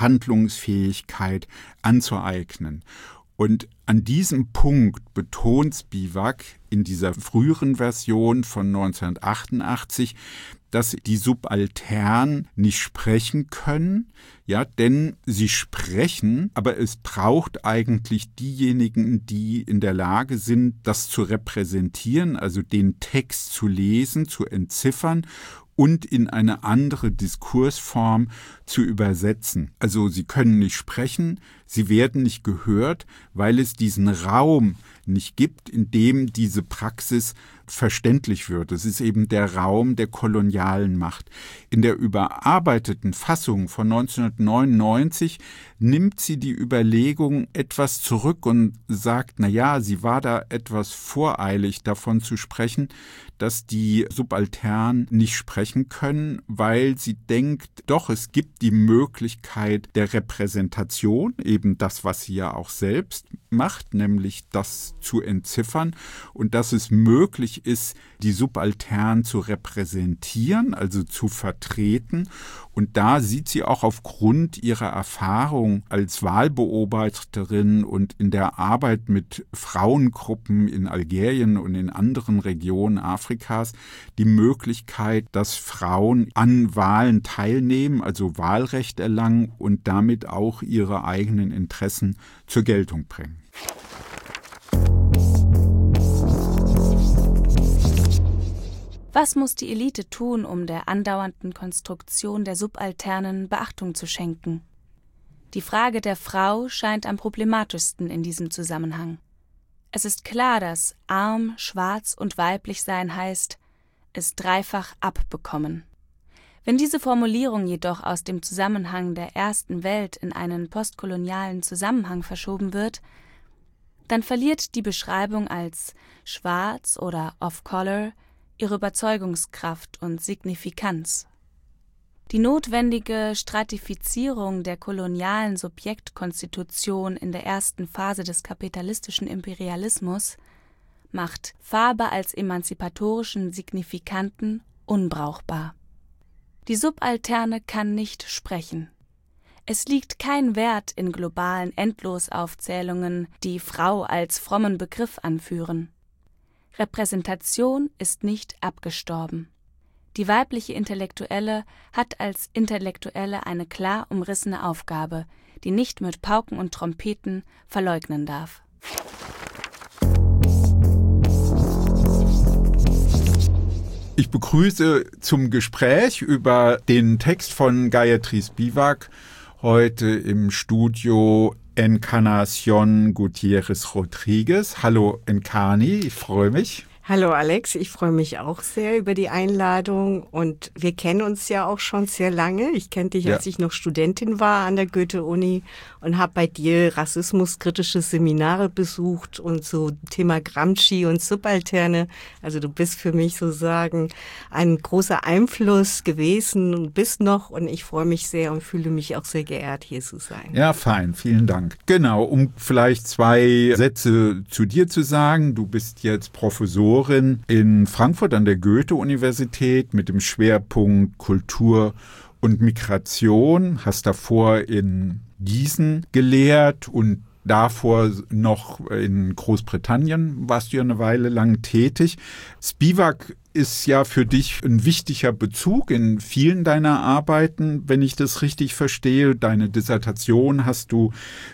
Handlungsfähigkeit anzueignen. Und an diesem Punkt betont Spivak in dieser früheren Version von 1988, dass die Subalternen nicht sprechen können, denn sie sprechen, aber es braucht eigentlich diejenigen, die in der Lage sind, das zu repräsentieren, also den Text zu lesen, zu entziffern und in eine andere Diskursform zu übersetzen. Also sie können nicht sprechen, sie werden nicht gehört, weil es diesen Raum nicht gibt, in dem diese Praxis verständlich wird. Es ist eben der Raum der kolonialen Macht. In der überarbeiteten Fassung von 1999 nimmt sie die Überlegung etwas zurück und sagt, sie war da etwas voreilig davon zu sprechen, dass die Subalternen nicht sprechen können, weil sie denkt, doch, es gibt die Möglichkeit der Repräsentation, eben eben das, was sie ja auch selbst macht, nämlich das zu entziffern und dass es möglich ist, die Subaltern zu repräsentieren, also zu vertreten. Und da sieht sie auch aufgrund ihrer Erfahrung als Wahlbeobachterin und in der Arbeit mit Frauengruppen in Algerien und in anderen Regionen Afrikas die Möglichkeit, dass Frauen an Wahlen teilnehmen, also Wahlrecht erlangen und damit auch ihre eigenen Interessen zur Geltung bringen. Was muss die Elite tun, um der andauernden Konstruktion der Subalternen Beachtung zu schenken? Die Frage der Frau scheint am problematischsten in diesem Zusammenhang. Es ist klar, dass arm, schwarz und weiblich sein heißt, es dreifach abbekommen. Wenn diese Formulierung jedoch aus dem Zusammenhang der ersten Welt in einen postkolonialen Zusammenhang verschoben wird, dann verliert die Beschreibung als schwarz oder off-color ihre Überzeugungskraft und Signifikanz. Die notwendige Stratifizierung der kolonialen Subjektkonstitution in der ersten Phase des kapitalistischen Imperialismus macht Farbe als emanzipatorischen Signifikanten unbrauchbar. Die Subalterne kann nicht sprechen. Es liegt kein Wert in globalen Endlosaufzählungen, die Frau als frommen Begriff anführen. Repräsentation ist nicht abgestorben. Die weibliche Intellektuelle hat als Intellektuelle eine klar umrissene Aufgabe, die nicht mit Pauken und Trompeten verleugnen darf. Ich begrüße zum Gespräch über den Text von Gayatri Spivak heute im Studio Encarnación Gutiérrez Rodríguez. Hallo Encarni, ich freue mich. Hallo Alex, ich freue mich auch sehr über die Einladung und wir kennen uns ja auch schon sehr lange. Ich kenne dich, als ich noch Studentin war an der Goethe-Uni und habe bei dir rassismuskritische Seminare besucht und so Thema Gramsci und Subalterne. Also du bist für mich sozusagen ein großer Einfluss gewesen und bist noch und ich freue mich sehr und fühle mich auch sehr geehrt, hier zu sein. Ja, fein, vielen Dank. Genau, um vielleicht 2 Sätze zu dir zu sagen. Du bist jetzt Professorin in Frankfurt an der Goethe-Universität mit dem Schwerpunkt Kultur und Migration, hast davor in Gießen gelehrt und davor noch in Großbritannien warst du ja eine Weile lang tätig. Spivak ist ja für dich ein wichtiger Bezug in vielen deiner Arbeiten, wenn ich das richtig verstehe. Deine Dissertation hast du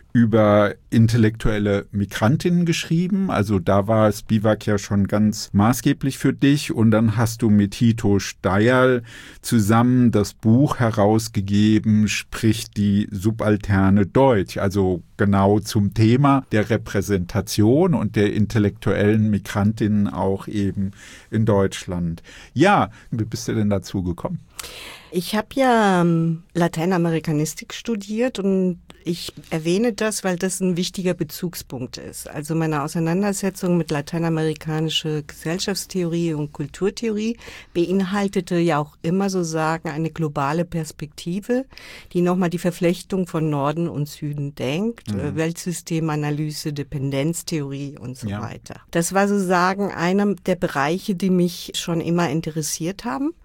über intellektuelle Migrantinnen geschrieben. Also da war Spivak ja schon ganz maßgeblich für dich. Und dann hast du mit Hito Steyerl zusammen das Buch herausgegeben, Spricht die Subalterne Deutsch. Also genau zum Thema der Repräsentation und der intellektuellen Migrantinnen auch eben in Deutschland. Ja, wie bist du denn dazu gekommen? Ich habe ja Lateinamerikanistik studiert und ich erwähne das, weil das ein wichtiger Bezugspunkt ist. Also meine Auseinandersetzung mit lateinamerikanischer Gesellschaftstheorie und Kulturtheorie beinhaltete ja auch immer sozusagen eine globale Perspektive, die nochmal die Verflechtung von Norden und Süden denkt, Weltsystemanalyse, Dependenztheorie und so weiter. Das war sozusagen einer der Bereiche, die mich schon immer interessiert haben.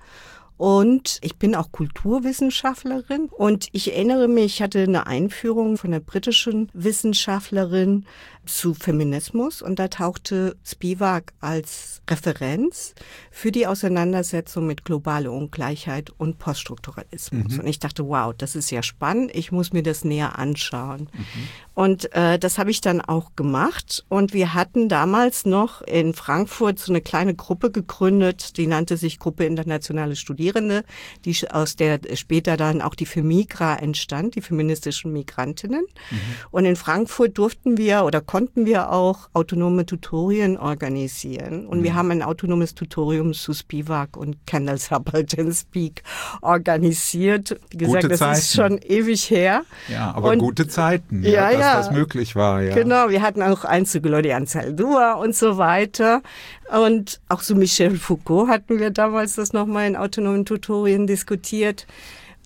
Und ich bin auch Kulturwissenschaftlerin und ich erinnere mich, ich hatte eine Einführung von einer britischen Wissenschaftlerin zu Feminismus und da tauchte Spivak als Referenz für die Auseinandersetzung mit globaler Ungleichheit und Poststrukturalismus. Und ich dachte, wow, das ist ja spannend, ich muss mir das näher anschauen. Und das habe ich dann auch gemacht und wir hatten damals noch in Frankfurt so eine kleine Gruppe gegründet, die nannte sich Gruppe Internationale Studierende, aus der später dann auch die Femigra entstand, die feministischen Migrantinnen. Und in Frankfurt durften wir oder konnten wir auch autonome Tutorien organisieren. Und wir haben ein autonomes Tutorium zu Spivak und Kendall Subaltern Speak organisiert. Wie gesagt, gute das Zeiten. ist schon ewig her. Ja, aber und, gute Zeiten, dass das möglich war. Ja. Genau, wir hatten auch Einzelleute an Zaldua und so weiter. Und auch so Michel Foucault hatten wir damals das nochmal in autonomen Tutorien diskutiert.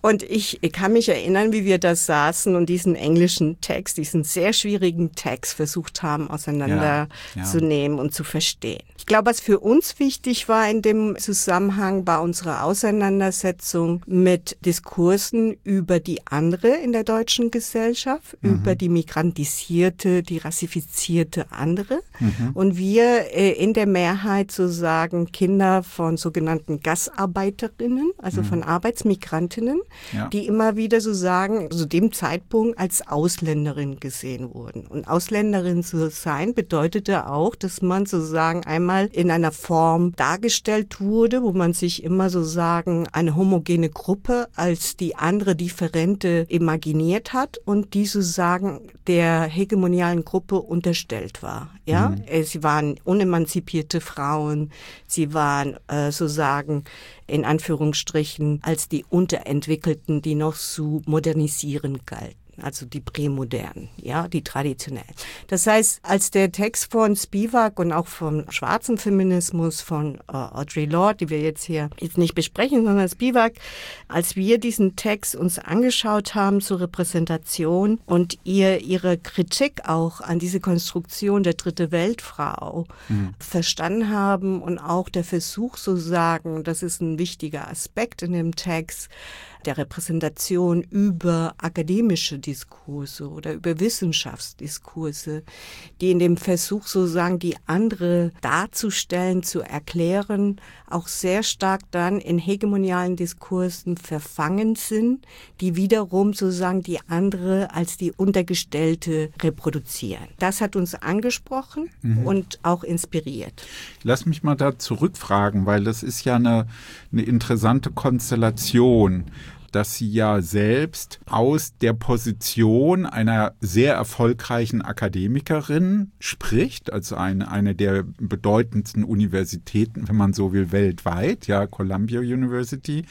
Und ich kann mich erinnern, wie wir da saßen und diesen englischen Text, diesen sehr schwierigen Text versucht haben, auseinanderzunehmen und zu verstehen. Ich glaube, was für uns wichtig war in dem Zusammenhang, war unsere Auseinandersetzung mit Diskursen über die andere in der deutschen Gesellschaft, über die migrantisierte, die rassifizierte andere. Und wir in der Mehrheit sozusagen Kinder von sogenannten Gastarbeiterinnen, also von Arbeitsmigrantinnen, die immer wieder so sagen, zu dem Zeitpunkt als Ausländerin gesehen wurden. Und Ausländerin zu sein bedeutete auch, dass man sozusagen einmal in einer Form dargestellt wurde, wo man sich immer sozusagen eine homogene Gruppe als die andere Differente imaginiert hat und die sozusagen der hegemonialen Gruppe unterstellt war. Ja, sie waren unemanzipierte Frauen, sie waren sozusagen in Anführungsstrichen als die Unterentwickelten, die noch zu modernisieren galten. Also die prämodernen, ja, die traditionellen. Das heißt, als der Text von Spivak und auch vom schwarzen Feminismus von Audre Lorde, die wir jetzt nicht besprechen, sondern Spivak, als wir diesen Text uns angeschaut haben zur Repräsentation und ihre Kritik auch an diese Konstruktion der dritte Weltfrau verstanden haben und auch der Versuch sozusagen, das ist ein wichtiger Aspekt in dem Text, der Repräsentation über akademische Diskurse oder über Wissenschaftsdiskurse, die in dem Versuch sozusagen die andere darzustellen, zu erklären, auch sehr stark dann in hegemonialen Diskursen verfangen sind, die wiederum sozusagen die andere als die Untergestellte reproduzieren. Das hat uns angesprochen und auch inspiriert. Lass mich mal da zurückfragen, weil das ist ja eine interessante Konstellation, dass sie ja selbst aus der Position einer sehr erfolgreichen Akademikerin spricht, also eine der bedeutendsten Universitäten, wenn man so will, weltweit, ja, Columbia University,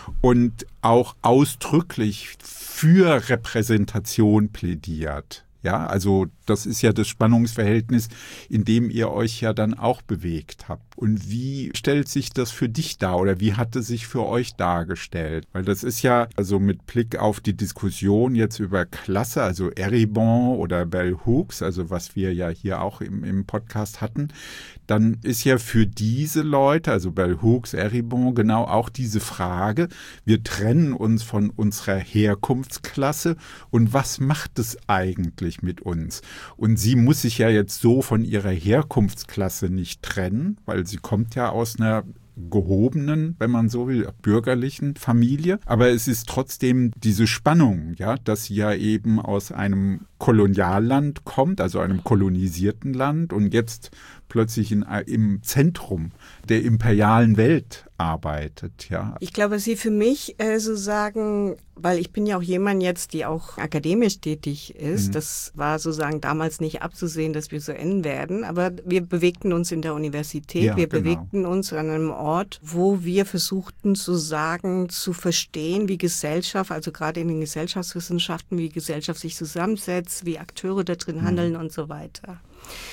und auch ausdrücklich für Repräsentation plädiert. Ja, also das ist ja das Spannungsverhältnis, in dem ihr euch ja dann auch bewegt habt. Und wie stellt sich das für dich dar oder wie hat es sich für euch dargestellt? Weil das ist ja, also mit Blick auf die Diskussion jetzt über Klasse, also Eribon oder Bell Hooks, also was wir ja hier auch im Podcast hatten, dann ist ja für diese Leute, also Bell Hooks, Eribon, genau auch diese Frage, wir trennen uns von unserer Herkunftsklasse und was macht es eigentlich mit uns? Und sie muss sich ja jetzt so von ihrer Herkunftsklasse nicht trennen, weil sie kommt ja aus einer gehobenen, wenn man so will, bürgerlichen Familie. Aber es ist trotzdem diese Spannung, ja, dass sie ja eben aus einem Kolonialland kommt, also einem kolonisierten Land und jetzt plötzlich im Zentrum der imperialen Welt arbeitet, ja. Ich glaube, sie für mich sozusagen, weil ich bin ja auch jemand jetzt, die auch akademisch tätig ist, das war sozusagen damals nicht abzusehen, dass wir so enden werden, aber wir bewegten uns in der Universität, wir bewegten uns an einem Ort, wo wir versuchten sozusagen zu verstehen, wie Gesellschaft, also gerade in den Gesellschaftswissenschaften, wie Gesellschaft sich zusammensetzt, wie Akteure da drin handeln und so weiter.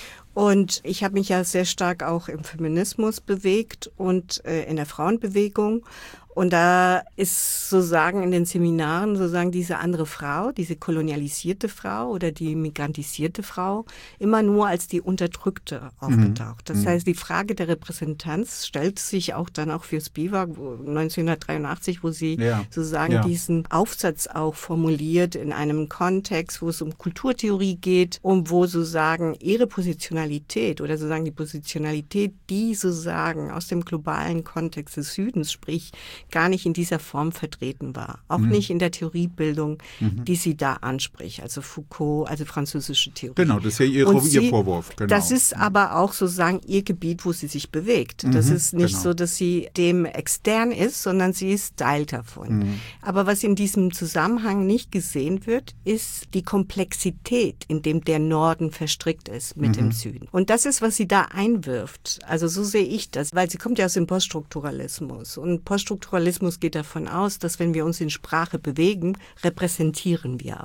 Und ich habe mich ja sehr stark auch im Feminismus bewegt und in der Frauenbewegung. Und da ist sozusagen in den Seminaren sozusagen diese andere Frau, diese kolonialisierte Frau oder die migrantisierte Frau immer nur als die Unterdrückte aufgetaucht. Das heißt, die Frage der Repräsentanz stellt sich auch dann auch für Spivak 1983, wo sie sozusagen diesen Aufsatz auch formuliert in einem Kontext, wo es um Kulturtheorie geht und wo sozusagen ihre Positionalität oder sozusagen die Positionalität, die sozusagen aus dem globalen Kontext des Südens, sprich gar nicht in dieser Form vertreten war. Auch nicht in der Theoriebildung, die sie da anspricht. Also Foucault, also französische Theorie. Genau, das ist ja ihr Vorwurf. Genau. Das ist aber auch sozusagen ihr Gebiet, wo sie sich bewegt. Das ist nicht so, dass sie dem extern ist, sondern sie ist Teil davon. Aber was in diesem Zusammenhang nicht gesehen wird, ist die Komplexität, in dem der Norden verstrickt ist mit dem Süden. Und das ist, was sie da einwirft. Also so sehe ich das, weil sie kommt ja aus dem Poststrukturalismus. Und Poststrukturalismus geht davon aus, dass wenn wir uns in Sprache bewegen, repräsentieren wir auch.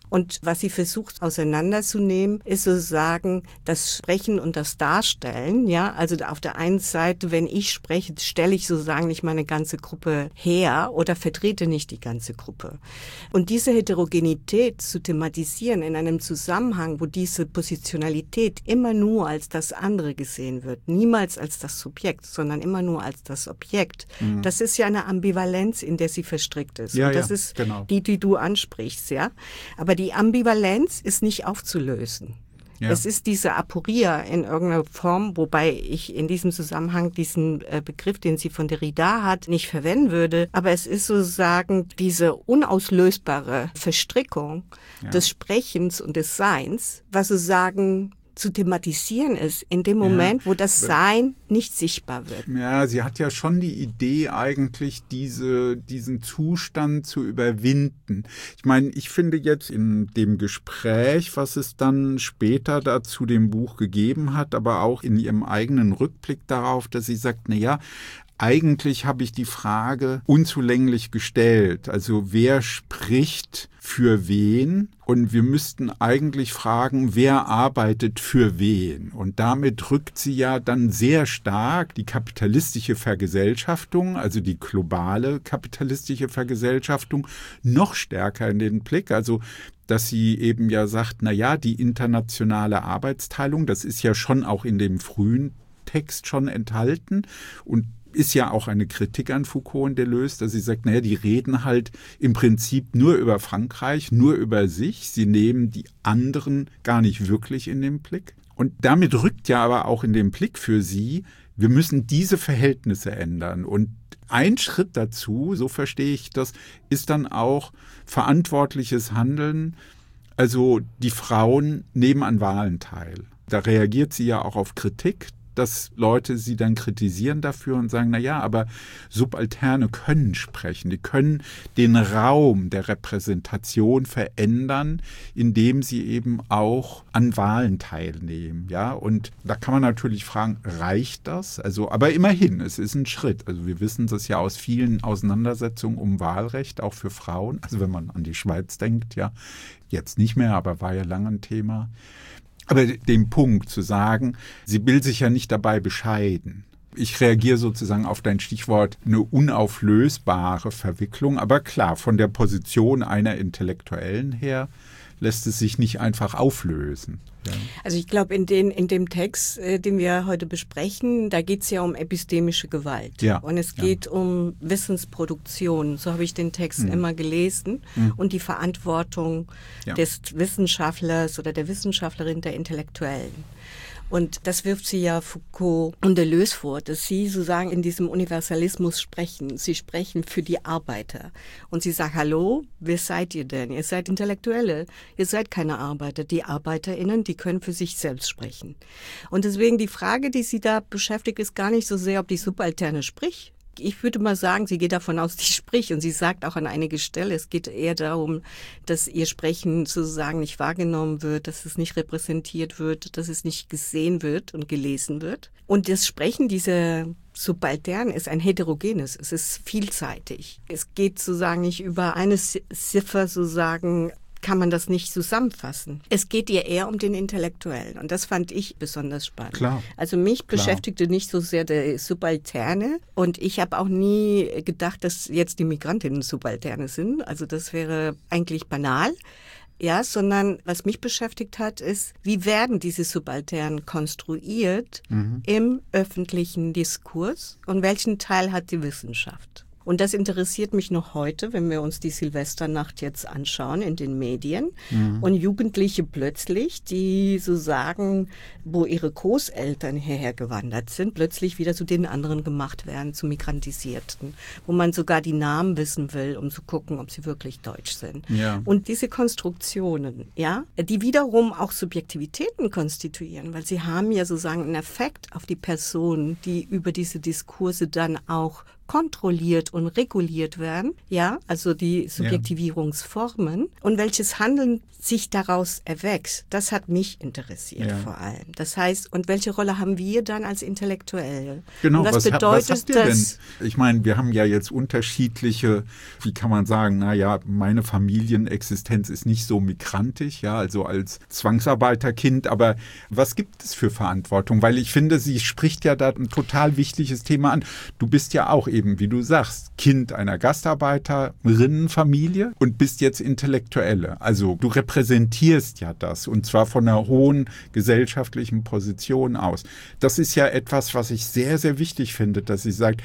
Und was sie versucht auseinanderzunehmen, ist sozusagen das Sprechen und das Darstellen. Ja, also auf der einen Seite, wenn ich spreche, stelle ich sozusagen nicht meine ganze Gruppe her oder vertrete nicht die ganze Gruppe. Und diese Heterogenität zu thematisieren in einem Zusammenhang, wo diese Positionalität immer nur als das andere gesehen wird, niemals als das Subjekt, sondern immer nur als das Objekt, das ist ja eine Ambivalenz, in der sie verstrickt ist. Ja, und das ist genau. die du ansprichst, ja. Aber die Ambivalenz ist nicht aufzulösen. Ja. Es ist diese Aporia in irgendeiner Form, wobei ich in diesem Zusammenhang diesen Begriff, den sie von Derrida hat, nicht verwenden würde. Aber es ist sozusagen diese unauslösbare Verstrickung des Sprechens und des Seins, was sozusagen zu thematisieren ist, in dem Moment, wo das Sein nicht sichtbar wird. Ja, sie hat ja schon die Idee eigentlich, diesen Zustand zu überwinden. Ich meine, ich finde jetzt in dem Gespräch, was es dann später da zu dem Buch gegeben hat, aber auch in ihrem eigenen Rückblick darauf, dass sie sagt, eigentlich habe ich die Frage unzulänglich gestellt. Also wer spricht für wen? Und wir müssten eigentlich fragen, wer arbeitet für wen? Und damit rückt sie ja dann sehr stark die kapitalistische Vergesellschaftung, also die globale kapitalistische Vergesellschaftung, noch stärker in den Blick. Also dass sie eben ja sagt, die internationale Arbeitsteilung, das ist ja schon auch in dem frühen Text schon enthalten und ist ja auch eine Kritik an Foucault und Deleuze, dass sie sagt, die reden halt im Prinzip nur über Frankreich, nur über sich. Sie nehmen die anderen gar nicht wirklich in den Blick. Und damit rückt ja aber auch in den Blick für sie, wir müssen diese Verhältnisse ändern. Und ein Schritt dazu, so verstehe ich das, ist dann auch verantwortliches Handeln. Also die Frauen nehmen an Wahlen teil. Da reagiert sie ja auch auf Kritik, dass Leute sie dann kritisieren dafür und sagen, aber Subalterne können sprechen, die können den Raum der Repräsentation verändern, indem sie eben auch an Wahlen teilnehmen. Ja? Und da kann man natürlich fragen, reicht das? Also, aber immerhin, es ist ein Schritt. Also wir wissen das ja aus vielen Auseinandersetzungen um Wahlrecht, auch für Frauen. Also wenn man an die Schweiz denkt, jetzt nicht mehr, aber war ja lange ein Thema. Aber den Punkt zu sagen, sie will sich ja nicht dabei bescheiden. Ich reagiere sozusagen auf dein Stichwort, eine unauflösbare Verwicklung. Aber klar, von der Position einer Intellektuellen her lässt es sich nicht einfach auflösen. Ja. Also ich glaube, in dem Text, den wir heute besprechen, da geht es ja um epistemische Gewalt. Ja. Und es geht um Wissensproduktion. So habe ich den Text immer gelesen. Und die Verantwortung des Wissenschaftlers oder der Wissenschaftlerin, der Intellektuellen. Und das wirft sie ja Foucault und Deleuze vor, dass sie sozusagen in diesem Universalismus sprechen. Sie sprechen für die Arbeiter. Und sie sagt, hallo, wer seid ihr denn? Ihr seid Intellektuelle. Ihr seid keine Arbeiter. Die ArbeiterInnen, die können für sich selbst sprechen. Und deswegen die Frage, die sie da beschäftigt, ist gar nicht so sehr, ob die Subalterne spricht. Ich würde mal sagen, sie geht davon aus, die spricht. Und sie sagt auch an einiger Stelle, es geht eher darum, dass ihr Sprechen sozusagen nicht wahrgenommen wird, dass es nicht repräsentiert wird, dass es nicht gesehen wird und gelesen wird. Und das Sprechen dieser Subaltern ist ein heterogenes, es ist vielseitig. Es geht sozusagen nicht über eine Ziffer sozusagen, kann man das nicht zusammenfassen. Es geht ihr eher um den Intellektuellen und das fand ich besonders spannend. Klar. Also mich beschäftigte nicht so sehr der Subalterne und ich habe auch nie gedacht, dass jetzt die Migrantinnen Subalterne sind. Also das wäre eigentlich banal. Ja, sondern was mich beschäftigt hat, ist, wie werden diese Subalternen konstruiert im öffentlichen Diskurs und welchen Teil hat die Wissenschaft? Und das interessiert mich noch heute, wenn wir uns die Silvesternacht jetzt anschauen in den Medien. Und Jugendliche plötzlich, die so sagen, wo ihre Großeltern hierher gewandert sind, plötzlich wieder zu den anderen gemacht werden, zu Migrantisierten, wo man sogar die Namen wissen will, um zu gucken, ob sie wirklich deutsch sind. Ja. Und diese Konstruktionen, die wiederum auch Subjektivitäten konstituieren, weil sie haben ja sozusagen einen Effekt auf die Personen, die über diese Diskurse dann auch kontrolliert und reguliert werden, ja, also die Subjektivierungsformen und welches Handeln sich daraus erwächst, das hat mich interessiert vor allem. Das heißt, und welche Rolle haben wir dann als Intellektuelle? Genau, und was habt ihr denn? Ich meine, wir haben ja jetzt unterschiedliche, wie kann man sagen, meine Familienexistenz ist nicht so migrantisch, ja, also als Zwangsarbeiterkind, aber was gibt es für Verantwortung? Weil ich finde, sie spricht ja da ein total wichtiges Thema an. Du bist ja auch eben, wie du sagst, Kind einer Gastarbeiterinnenfamilie und bist jetzt Intellektuelle. Also du repräsentierst ja das und zwar von einer hohen gesellschaftlichen Position aus. Das ist ja etwas, was ich sehr, sehr wichtig finde, dass sie sagt,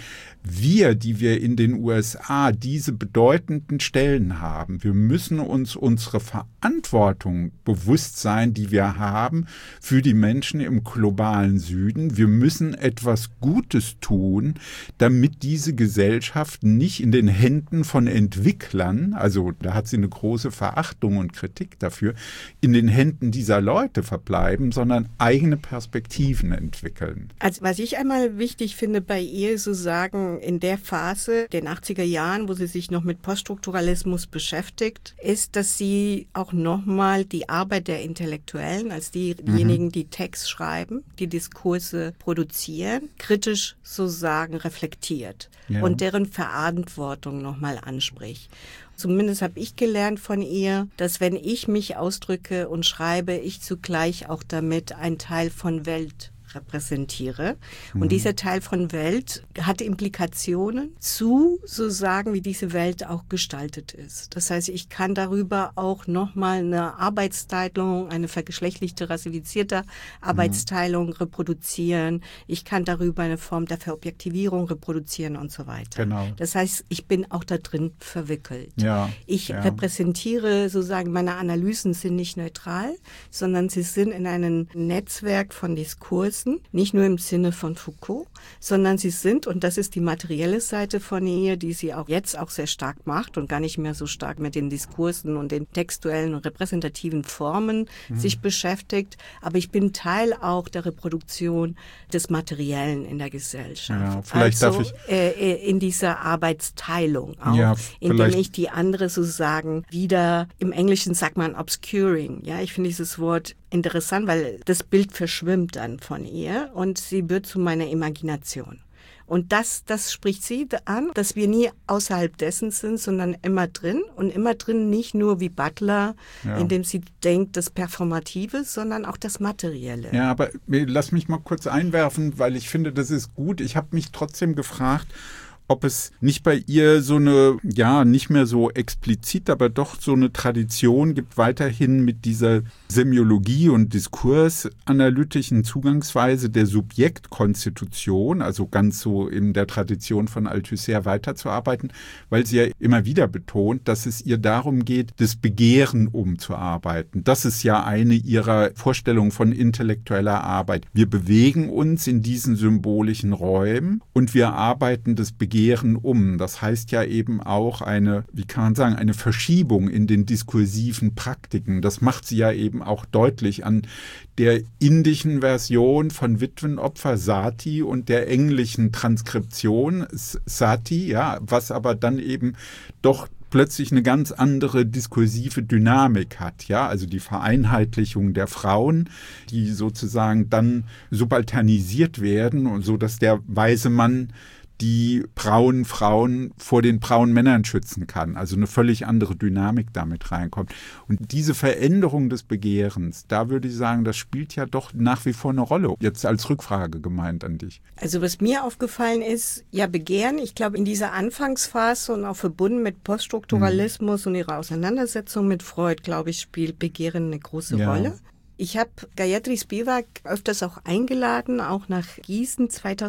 die wir in den USA diese bedeutenden Stellen haben, wir müssen uns unsere Verantwortung bewusst sein, die wir haben für die Menschen im globalen Süden. Wir müssen etwas Gutes tun, damit diese Gesellschaft nicht in den Händen von Entwicklern, also da hat sie eine große Verachtung und Kritik dafür, in den Händen dieser Leute verbleiben, sondern eigene Perspektiven entwickeln. Also was ich einmal wichtig finde bei ihr, so sagen, in der Phase, den 80er Jahren, wo sie sich noch mit Poststrukturalismus beschäftigt, ist, dass sie auch nochmal die Arbeit der Intellektuellen, als diejenigen, die Text schreiben, die Diskurse produzieren, kritisch sozusagen reflektiert und deren Verantwortung nochmal anspricht. Zumindest habe ich gelernt von ihr, dass wenn ich mich ausdrücke und schreibe, ich zugleich auch damit einen Teil von Welt repräsentiere. Und dieser Teil von Welt hat Implikationen zu, so sagen, wie diese Welt auch gestaltet ist. Das heißt, ich kann darüber auch nochmal eine Arbeitsteilung, eine vergeschlechtlichte, rassifizierte Arbeitsteilung reproduzieren. Ich kann darüber eine Form der Verobjektivierung reproduzieren und so weiter. Genau. Das heißt, ich bin auch da drin verwickelt. Ich repräsentiere, sozusagen, meine Analysen sind nicht neutral, sondern sie sind in einem Netzwerk von Diskursen, nicht nur im Sinne von Foucault, sondern sie sind, und das ist die materielle Seite von ihr, die sie auch jetzt auch sehr stark macht und gar nicht mehr so stark mit den Diskursen und den textuellen und repräsentativen Formen sich beschäftigt, aber ich bin Teil auch der Reproduktion des Materiellen in der Gesellschaft. Ja, vielleicht also darf ich in dieser Arbeitsteilung auch, indem ich die andere sozusagen wieder, im Englischen sagt man obscuring, ja, ich finde dieses Wort interessant, weil das Bild verschwimmt dann von ihr und sie wird zu meiner Imagination. Und das spricht sie an, dass wir nie außerhalb dessen sind, sondern immer drin. Und immer drin nicht nur wie Butler, indem sie denkt, das Performative, sondern auch das Materielle. Ja, aber lass mich mal kurz einwerfen, weil ich finde, das ist gut. Ich habe mich trotzdem gefragt, ob es nicht bei ihr so eine, nicht mehr so explizit, aber doch so eine Tradition gibt, weiterhin mit dieser Semiologie und diskursanalytischen Zugangsweise der Subjektkonstitution, also ganz so in der Tradition von Althusser weiterzuarbeiten, weil sie ja immer wieder betont, dass es ihr darum geht, das Begehren umzuarbeiten. Das ist ja eine ihrer Vorstellungen von intellektueller Arbeit. Wir bewegen uns in diesen symbolischen Räumen und wir arbeiten das Begehren um. Das heißt ja eben auch eine Verschiebung in den diskursiven Praktiken. Das macht sie ja eben auch deutlich an der indischen Version von Witwenopfer Sati und der englischen Transkription Sati, was aber dann eben doch plötzlich eine ganz andere diskursive Dynamik hat, also die Vereinheitlichung der Frauen, die sozusagen dann subalternisiert werden und so, dass der weise Mann die braunen Frauen vor den braunen Männern schützen kann. Also eine völlig andere Dynamik damit reinkommt. Und diese Veränderung des Begehrens, da würde ich sagen, das spielt ja doch nach wie vor eine Rolle. Jetzt als Rückfrage gemeint an dich. Also was mir aufgefallen ist, Begehren, ich glaube in dieser Anfangsphase und auch verbunden mit Poststrukturalismus und ihrer Auseinandersetzung mit Freud, glaube ich, spielt Begehren eine große Rolle. Ich habe Gayatri Spivak öfters auch eingeladen, auch nach Gießen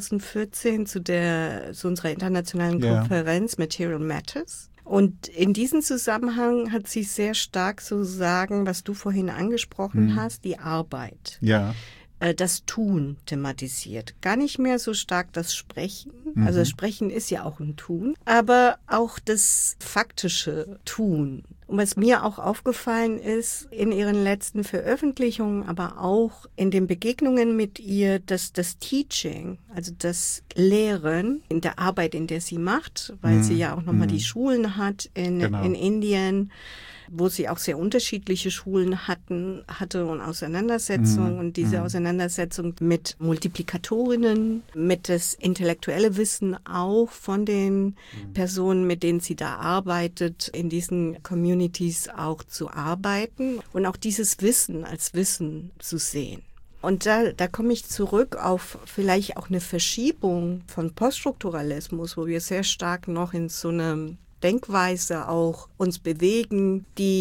2014 zu unserer internationalen Konferenz Material Matters. Und in diesem Zusammenhang hat sie sehr stark sozusagen, was du vorhin angesprochen hast, die Arbeit. Das Tun thematisiert. Gar nicht mehr so stark das Sprechen. Also das Sprechen ist ja auch ein Tun. Aber auch das faktische Tun. Und was mir auch aufgefallen ist in ihren letzten Veröffentlichungen, aber auch in den Begegnungen mit ihr, dass das Teaching, also das Lehren in der Arbeit, in der sie macht, weil sie ja auch nochmal die Schulen hat in Indien, wo sie auch sehr unterschiedliche Schulen hatte und Auseinandersetzungen und diese Auseinandersetzung mit Multiplikatorinnen, mit das intellektuelle Wissen auch von den Personen, mit denen sie da arbeitet, in diesen Communities auch zu arbeiten und auch dieses Wissen als Wissen zu sehen. Und da komme ich zurück auf vielleicht auch eine Verschiebung von Poststrukturalismus, wo wir sehr stark noch in so einem Denkweise auch uns bewegen,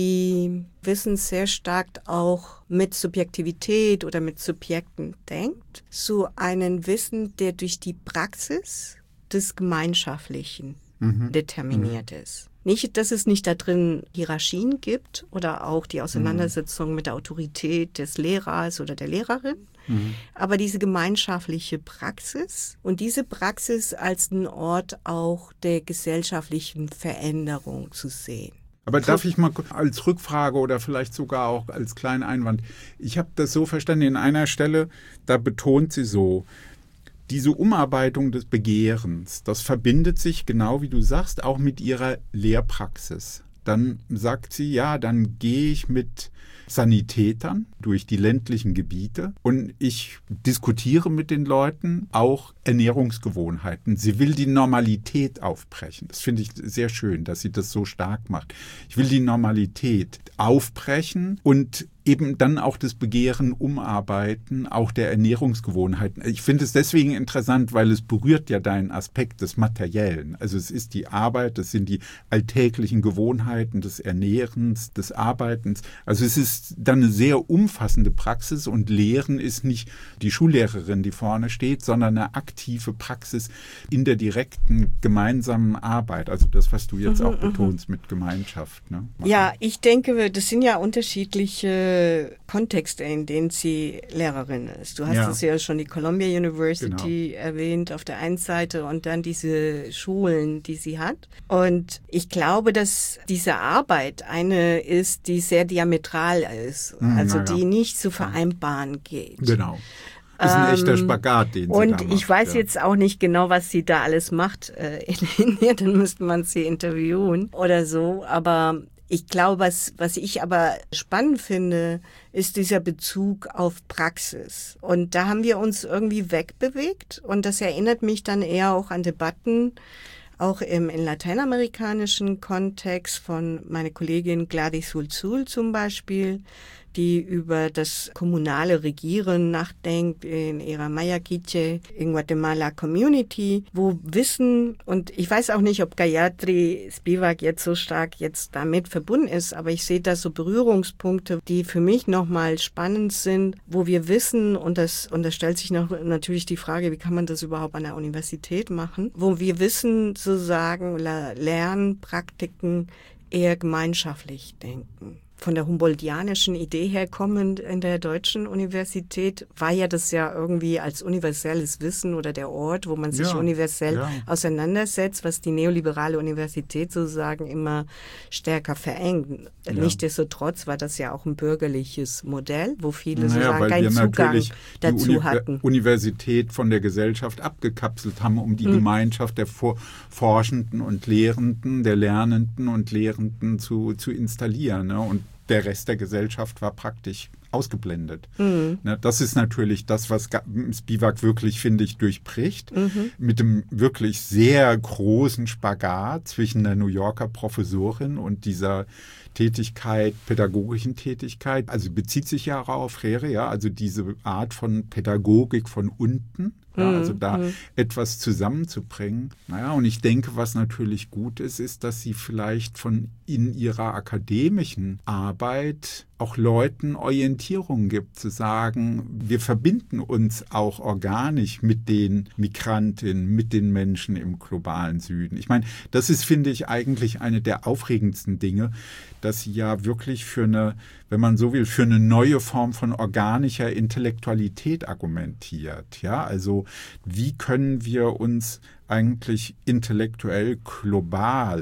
die Wissen sehr stark auch mit Subjektivität oder mit Subjekten denkt, zu einem Wissen, der durch die Praxis des Gemeinschaftlichen determiniert ist. Nicht, dass es nicht da drin Hierarchien gibt oder auch die Auseinandersetzung mit der Autorität des Lehrers oder der Lehrerin, aber diese gemeinschaftliche Praxis und diese Praxis als ein Ort auch der gesellschaftlichen Veränderung zu sehen. Aber darf ich mal als Rückfrage oder vielleicht sogar auch als kleinen Einwand, ich habe das so verstanden, in einer Stelle, da betont sie so, diese Umarbeitung des Begehrens, das verbindet sich, genau wie du sagst, auch mit ihrer Lehrpraxis. Dann sagt sie, ja, dann gehe ich mit Sanitätern durch die ländlichen Gebiete und ich diskutiere mit den Leuten auch Ernährungsgewohnheiten. Sie will die Normalität aufbrechen. Das finde ich sehr schön, dass sie das so stark macht. Ich will die Normalität aufbrechen und eben dann auch das Begehren umarbeiten, auch der Ernährungsgewohnheiten. Ich finde es deswegen interessant, weil es berührt ja deinen Aspekt des Materiellen. Also es ist die Arbeit, das sind die alltäglichen Gewohnheiten des Ernährens, des Arbeitens. Also es ist dann eine sehr umfassende Praxis und Lehren ist nicht die Schullehrerin, die vorne steht, sondern eine aktive Praxis in der direkten gemeinsamen Arbeit. Also das, was du jetzt auch betonst mit Gemeinschaft. Ne? Ja, ich denke, das sind ja unterschiedliche Kontexte, in denen sie Lehrerin ist. Du hast es ja schon die Columbia University erwähnt auf der einen Seite und dann diese Schulen, die sie hat. Und ich glaube, dass diese Arbeit eine ist, die sehr diametral ist, also die nicht zu vereinbaren geht. Genau. Das ist ein echter Spagat, den sie und da macht. Ich weiß jetzt auch nicht genau, was sie da alles macht in Indien, dann müsste man sie interviewen oder so, aber ich glaube, was ich aber spannend finde, ist dieser Bezug auf Praxis. Und da haben wir uns irgendwie wegbewegt. Und das erinnert mich dann eher auch an Debatten, auch im lateinamerikanischen Kontext von meiner Kollegin Gladys Hulzul zum Beispiel, die über das kommunale Regieren nachdenkt in ihrer Maya Quiche in Guatemala Community, wo Wissen, und ich weiß auch nicht, ob Gayatri Spivak jetzt so stark jetzt damit verbunden ist, aber ich sehe da so Berührungspunkte, die für mich nochmal spannend sind, wo wir wissen, und da stellt sich noch natürlich die Frage, wie kann man das überhaupt an der Universität machen, wo wir Wissen sozusagen, Lernpraktiken eher gemeinschaftlich denken. Von der Humboldtianischen Idee her kommend in der deutschen Universität war ja das ja irgendwie als universelles Wissen oder der Ort, wo man sich universell auseinandersetzt, was die neoliberale Universität sozusagen immer stärker verengt. Ja. Nichtsdestotrotz war das ja auch ein bürgerliches Modell, wo viele sozusagen keinen Zugang dazu hatten. Die Universität von der Gesellschaft abgekapselt haben, um die Gemeinschaft der Forschenden und Lehrenden, der Lernenden und Lehrenden zu installieren. Ne? Und der Rest der Gesellschaft war praktisch ausgeblendet. Das ist natürlich das, was Spivak wirklich, finde ich, durchbricht. Mit dem wirklich sehr großen Spagat zwischen der New Yorker Professorin und dieser Tätigkeit, pädagogischen Tätigkeit. Also bezieht sich ja auch auf Freire, also diese Art von Pädagogik von unten. Ja, also da etwas zusammenzubringen. Und ich denke, was natürlich gut ist, ist, dass sie vielleicht in ihrer akademischen Arbeit auch Leuten Orientierung gibt, zu sagen, wir verbinden uns auch organisch mit den Migrantinnen, mit den Menschen im globalen Süden. Ich meine, das ist, finde ich, eigentlich eine der aufregendsten Dinge, dass sie ja wirklich für eine, wenn man so will, für eine neue Form von organischer Intellektualität argumentiert. Ja, also wie können wir uns eigentlich intellektuell global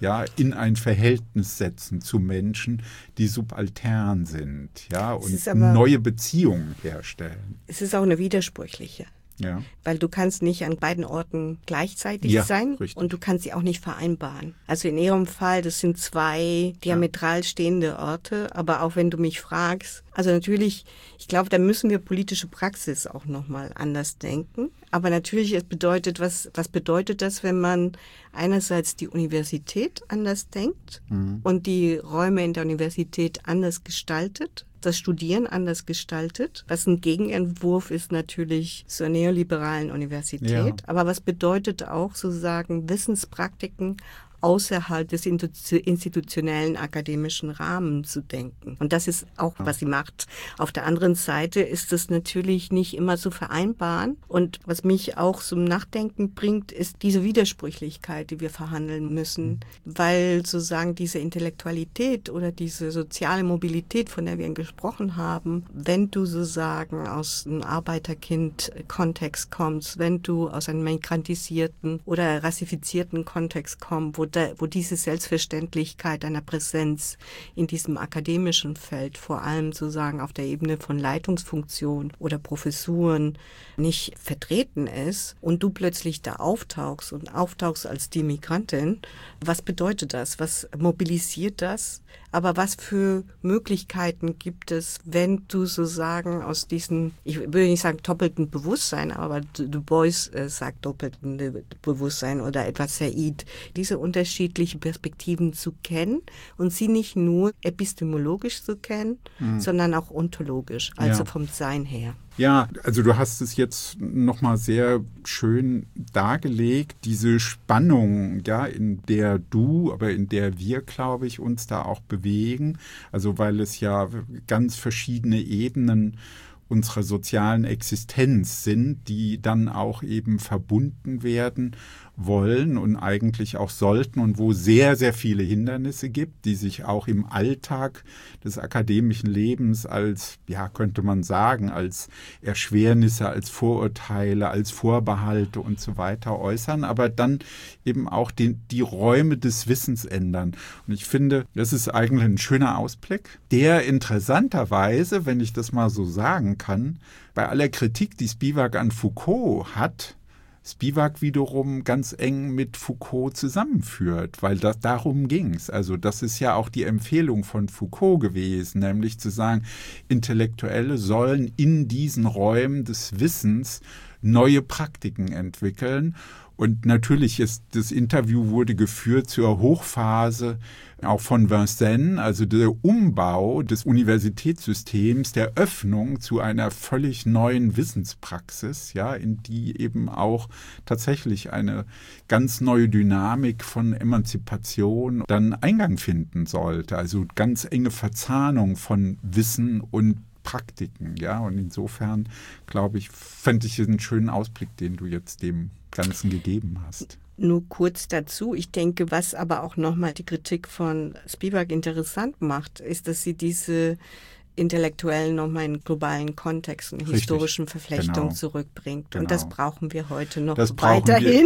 ja, in ein Verhältnis setzen zu Menschen, die subaltern sind, ja, und neue Beziehungen herstellen. Es ist auch eine widersprüchliche. Ja. Weil du kannst nicht an beiden Orten gleichzeitig sein richtig. Und du kannst sie auch nicht vereinbaren. Also in ihrem Fall, das sind zwei diametral stehende Orte, aber auch wenn du mich fragst, also natürlich, ich glaube, da müssen wir politische Praxis auch nochmal anders denken. Aber natürlich, es bedeutet, was bedeutet das, wenn man einerseits die Universität anders denkt und die Räume in der Universität anders gestaltet? Das Studieren anders gestaltet. Was ein Gegenentwurf ist natürlich zur neoliberalen Universität. Ja. Aber was bedeutet auch sozusagen Wissenspraktiken außerhalb des institutionellen akademischen Rahmens zu denken. Und das ist auch, was sie macht. Auf der anderen Seite ist es natürlich nicht immer zu vereinbaren. Und was mich auch zum Nachdenken bringt, ist diese Widersprüchlichkeit, die wir verhandeln müssen. Weil sozusagen diese Intellektualität oder diese soziale Mobilität, von der wir gesprochen haben, wenn du sozusagen aus einem Arbeiterkind-Kontext kommst, wenn du aus einem migrantisierten oder rassifizierten Kontext kommst, wo diese Selbstverständlichkeit einer Präsenz in diesem akademischen Feld, vor allem sozusagen auf der Ebene von Leitungsfunktion oder Professuren, nicht vertreten ist und du plötzlich da auftauchst als die Migrantin, was bedeutet das? Was mobilisiert das? Aber was für Möglichkeiten gibt es, wenn du sozusagen aus diesem, ich würde nicht sagen doppelten Bewusstsein, aber Du Bois sagt doppelten Bewusstsein oder etwas Said, diese unterschiedlichen Perspektiven zu kennen und sie nicht nur epistemologisch zu kennen, sondern auch ontologisch, also vom Sein her. Ja, also du hast es jetzt nochmal sehr schön dargelegt, diese Spannung, ja, in der du, aber in der wir, glaube ich, uns da auch bewegen. Also weil es ja ganz verschiedene Ebenen unserer sozialen Existenz sind, die dann auch eben verbunden werden wollen und eigentlich auch sollten und wo sehr, sehr viele Hindernisse gibt, die sich auch im Alltag des akademischen Lebens als, ja, könnte man sagen, als Erschwernisse, als Vorurteile, als Vorbehalte und so weiter äußern, aber dann eben auch die Räume des Wissens ändern. Und ich finde, das ist eigentlich ein schöner Ausblick, der interessanterweise, wenn ich das mal so sagen kann, bei aller Kritik, die Spivak an Foucault hat, Spivak wiederum ganz eng mit Foucault zusammenführt, weil darum ging's. Also das ist ja auch die Empfehlung von Foucault gewesen, nämlich zu sagen, Intellektuelle sollen in diesen Räumen des Wissens neue Praktiken entwickeln. Und natürlich das Interview wurde geführt zur Hochphase auch von Vincennes, also der Umbau des Universitätssystems, der Öffnung zu einer völlig neuen Wissenspraxis, ja, in die eben auch tatsächlich eine ganz neue Dynamik von Emanzipation dann Eingang finden sollte. Also ganz enge Verzahnung von Wissen und Praktiken, ja. Und insofern, glaube ich, fände ich einen schönen Ausblick, den du jetzt dem Ganzen gegeben hast. Nur kurz dazu, ich denke, was aber auch nochmal die Kritik von Spivak interessant macht, ist, dass sie diese Intellektuellen nochmal in globalen Kontext und historischen Verflechtungen zurückbringt. Genau. Und das brauchen wir heute noch weiterhin.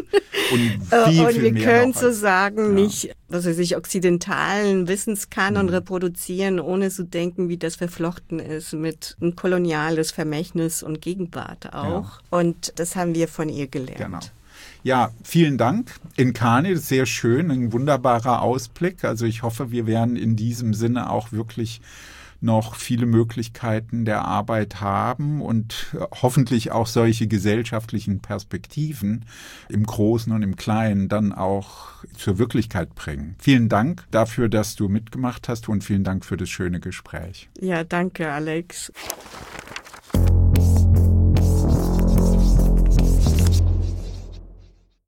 Und wir können sozusagen nicht, was weiß ich, okzidentalen Wissenskanon reproduzieren, ohne zu denken, wie das verflochten ist mit ein koloniales Vermächtnis und Gegenwart auch. Ja. Und das haben wir von ihr gelernt. Genau. Ja, vielen Dank. Inkani, das ist sehr schön, ein wunderbarer Ausblick. Also ich hoffe, wir werden in diesem Sinne auch wirklich noch viele Möglichkeiten der Arbeit haben und hoffentlich auch solche gesellschaftlichen Perspektiven im Großen und im Kleinen dann auch zur Wirklichkeit bringen. Vielen Dank dafür, dass du mitgemacht hast und vielen Dank für das schöne Gespräch. Ja, danke, Alex.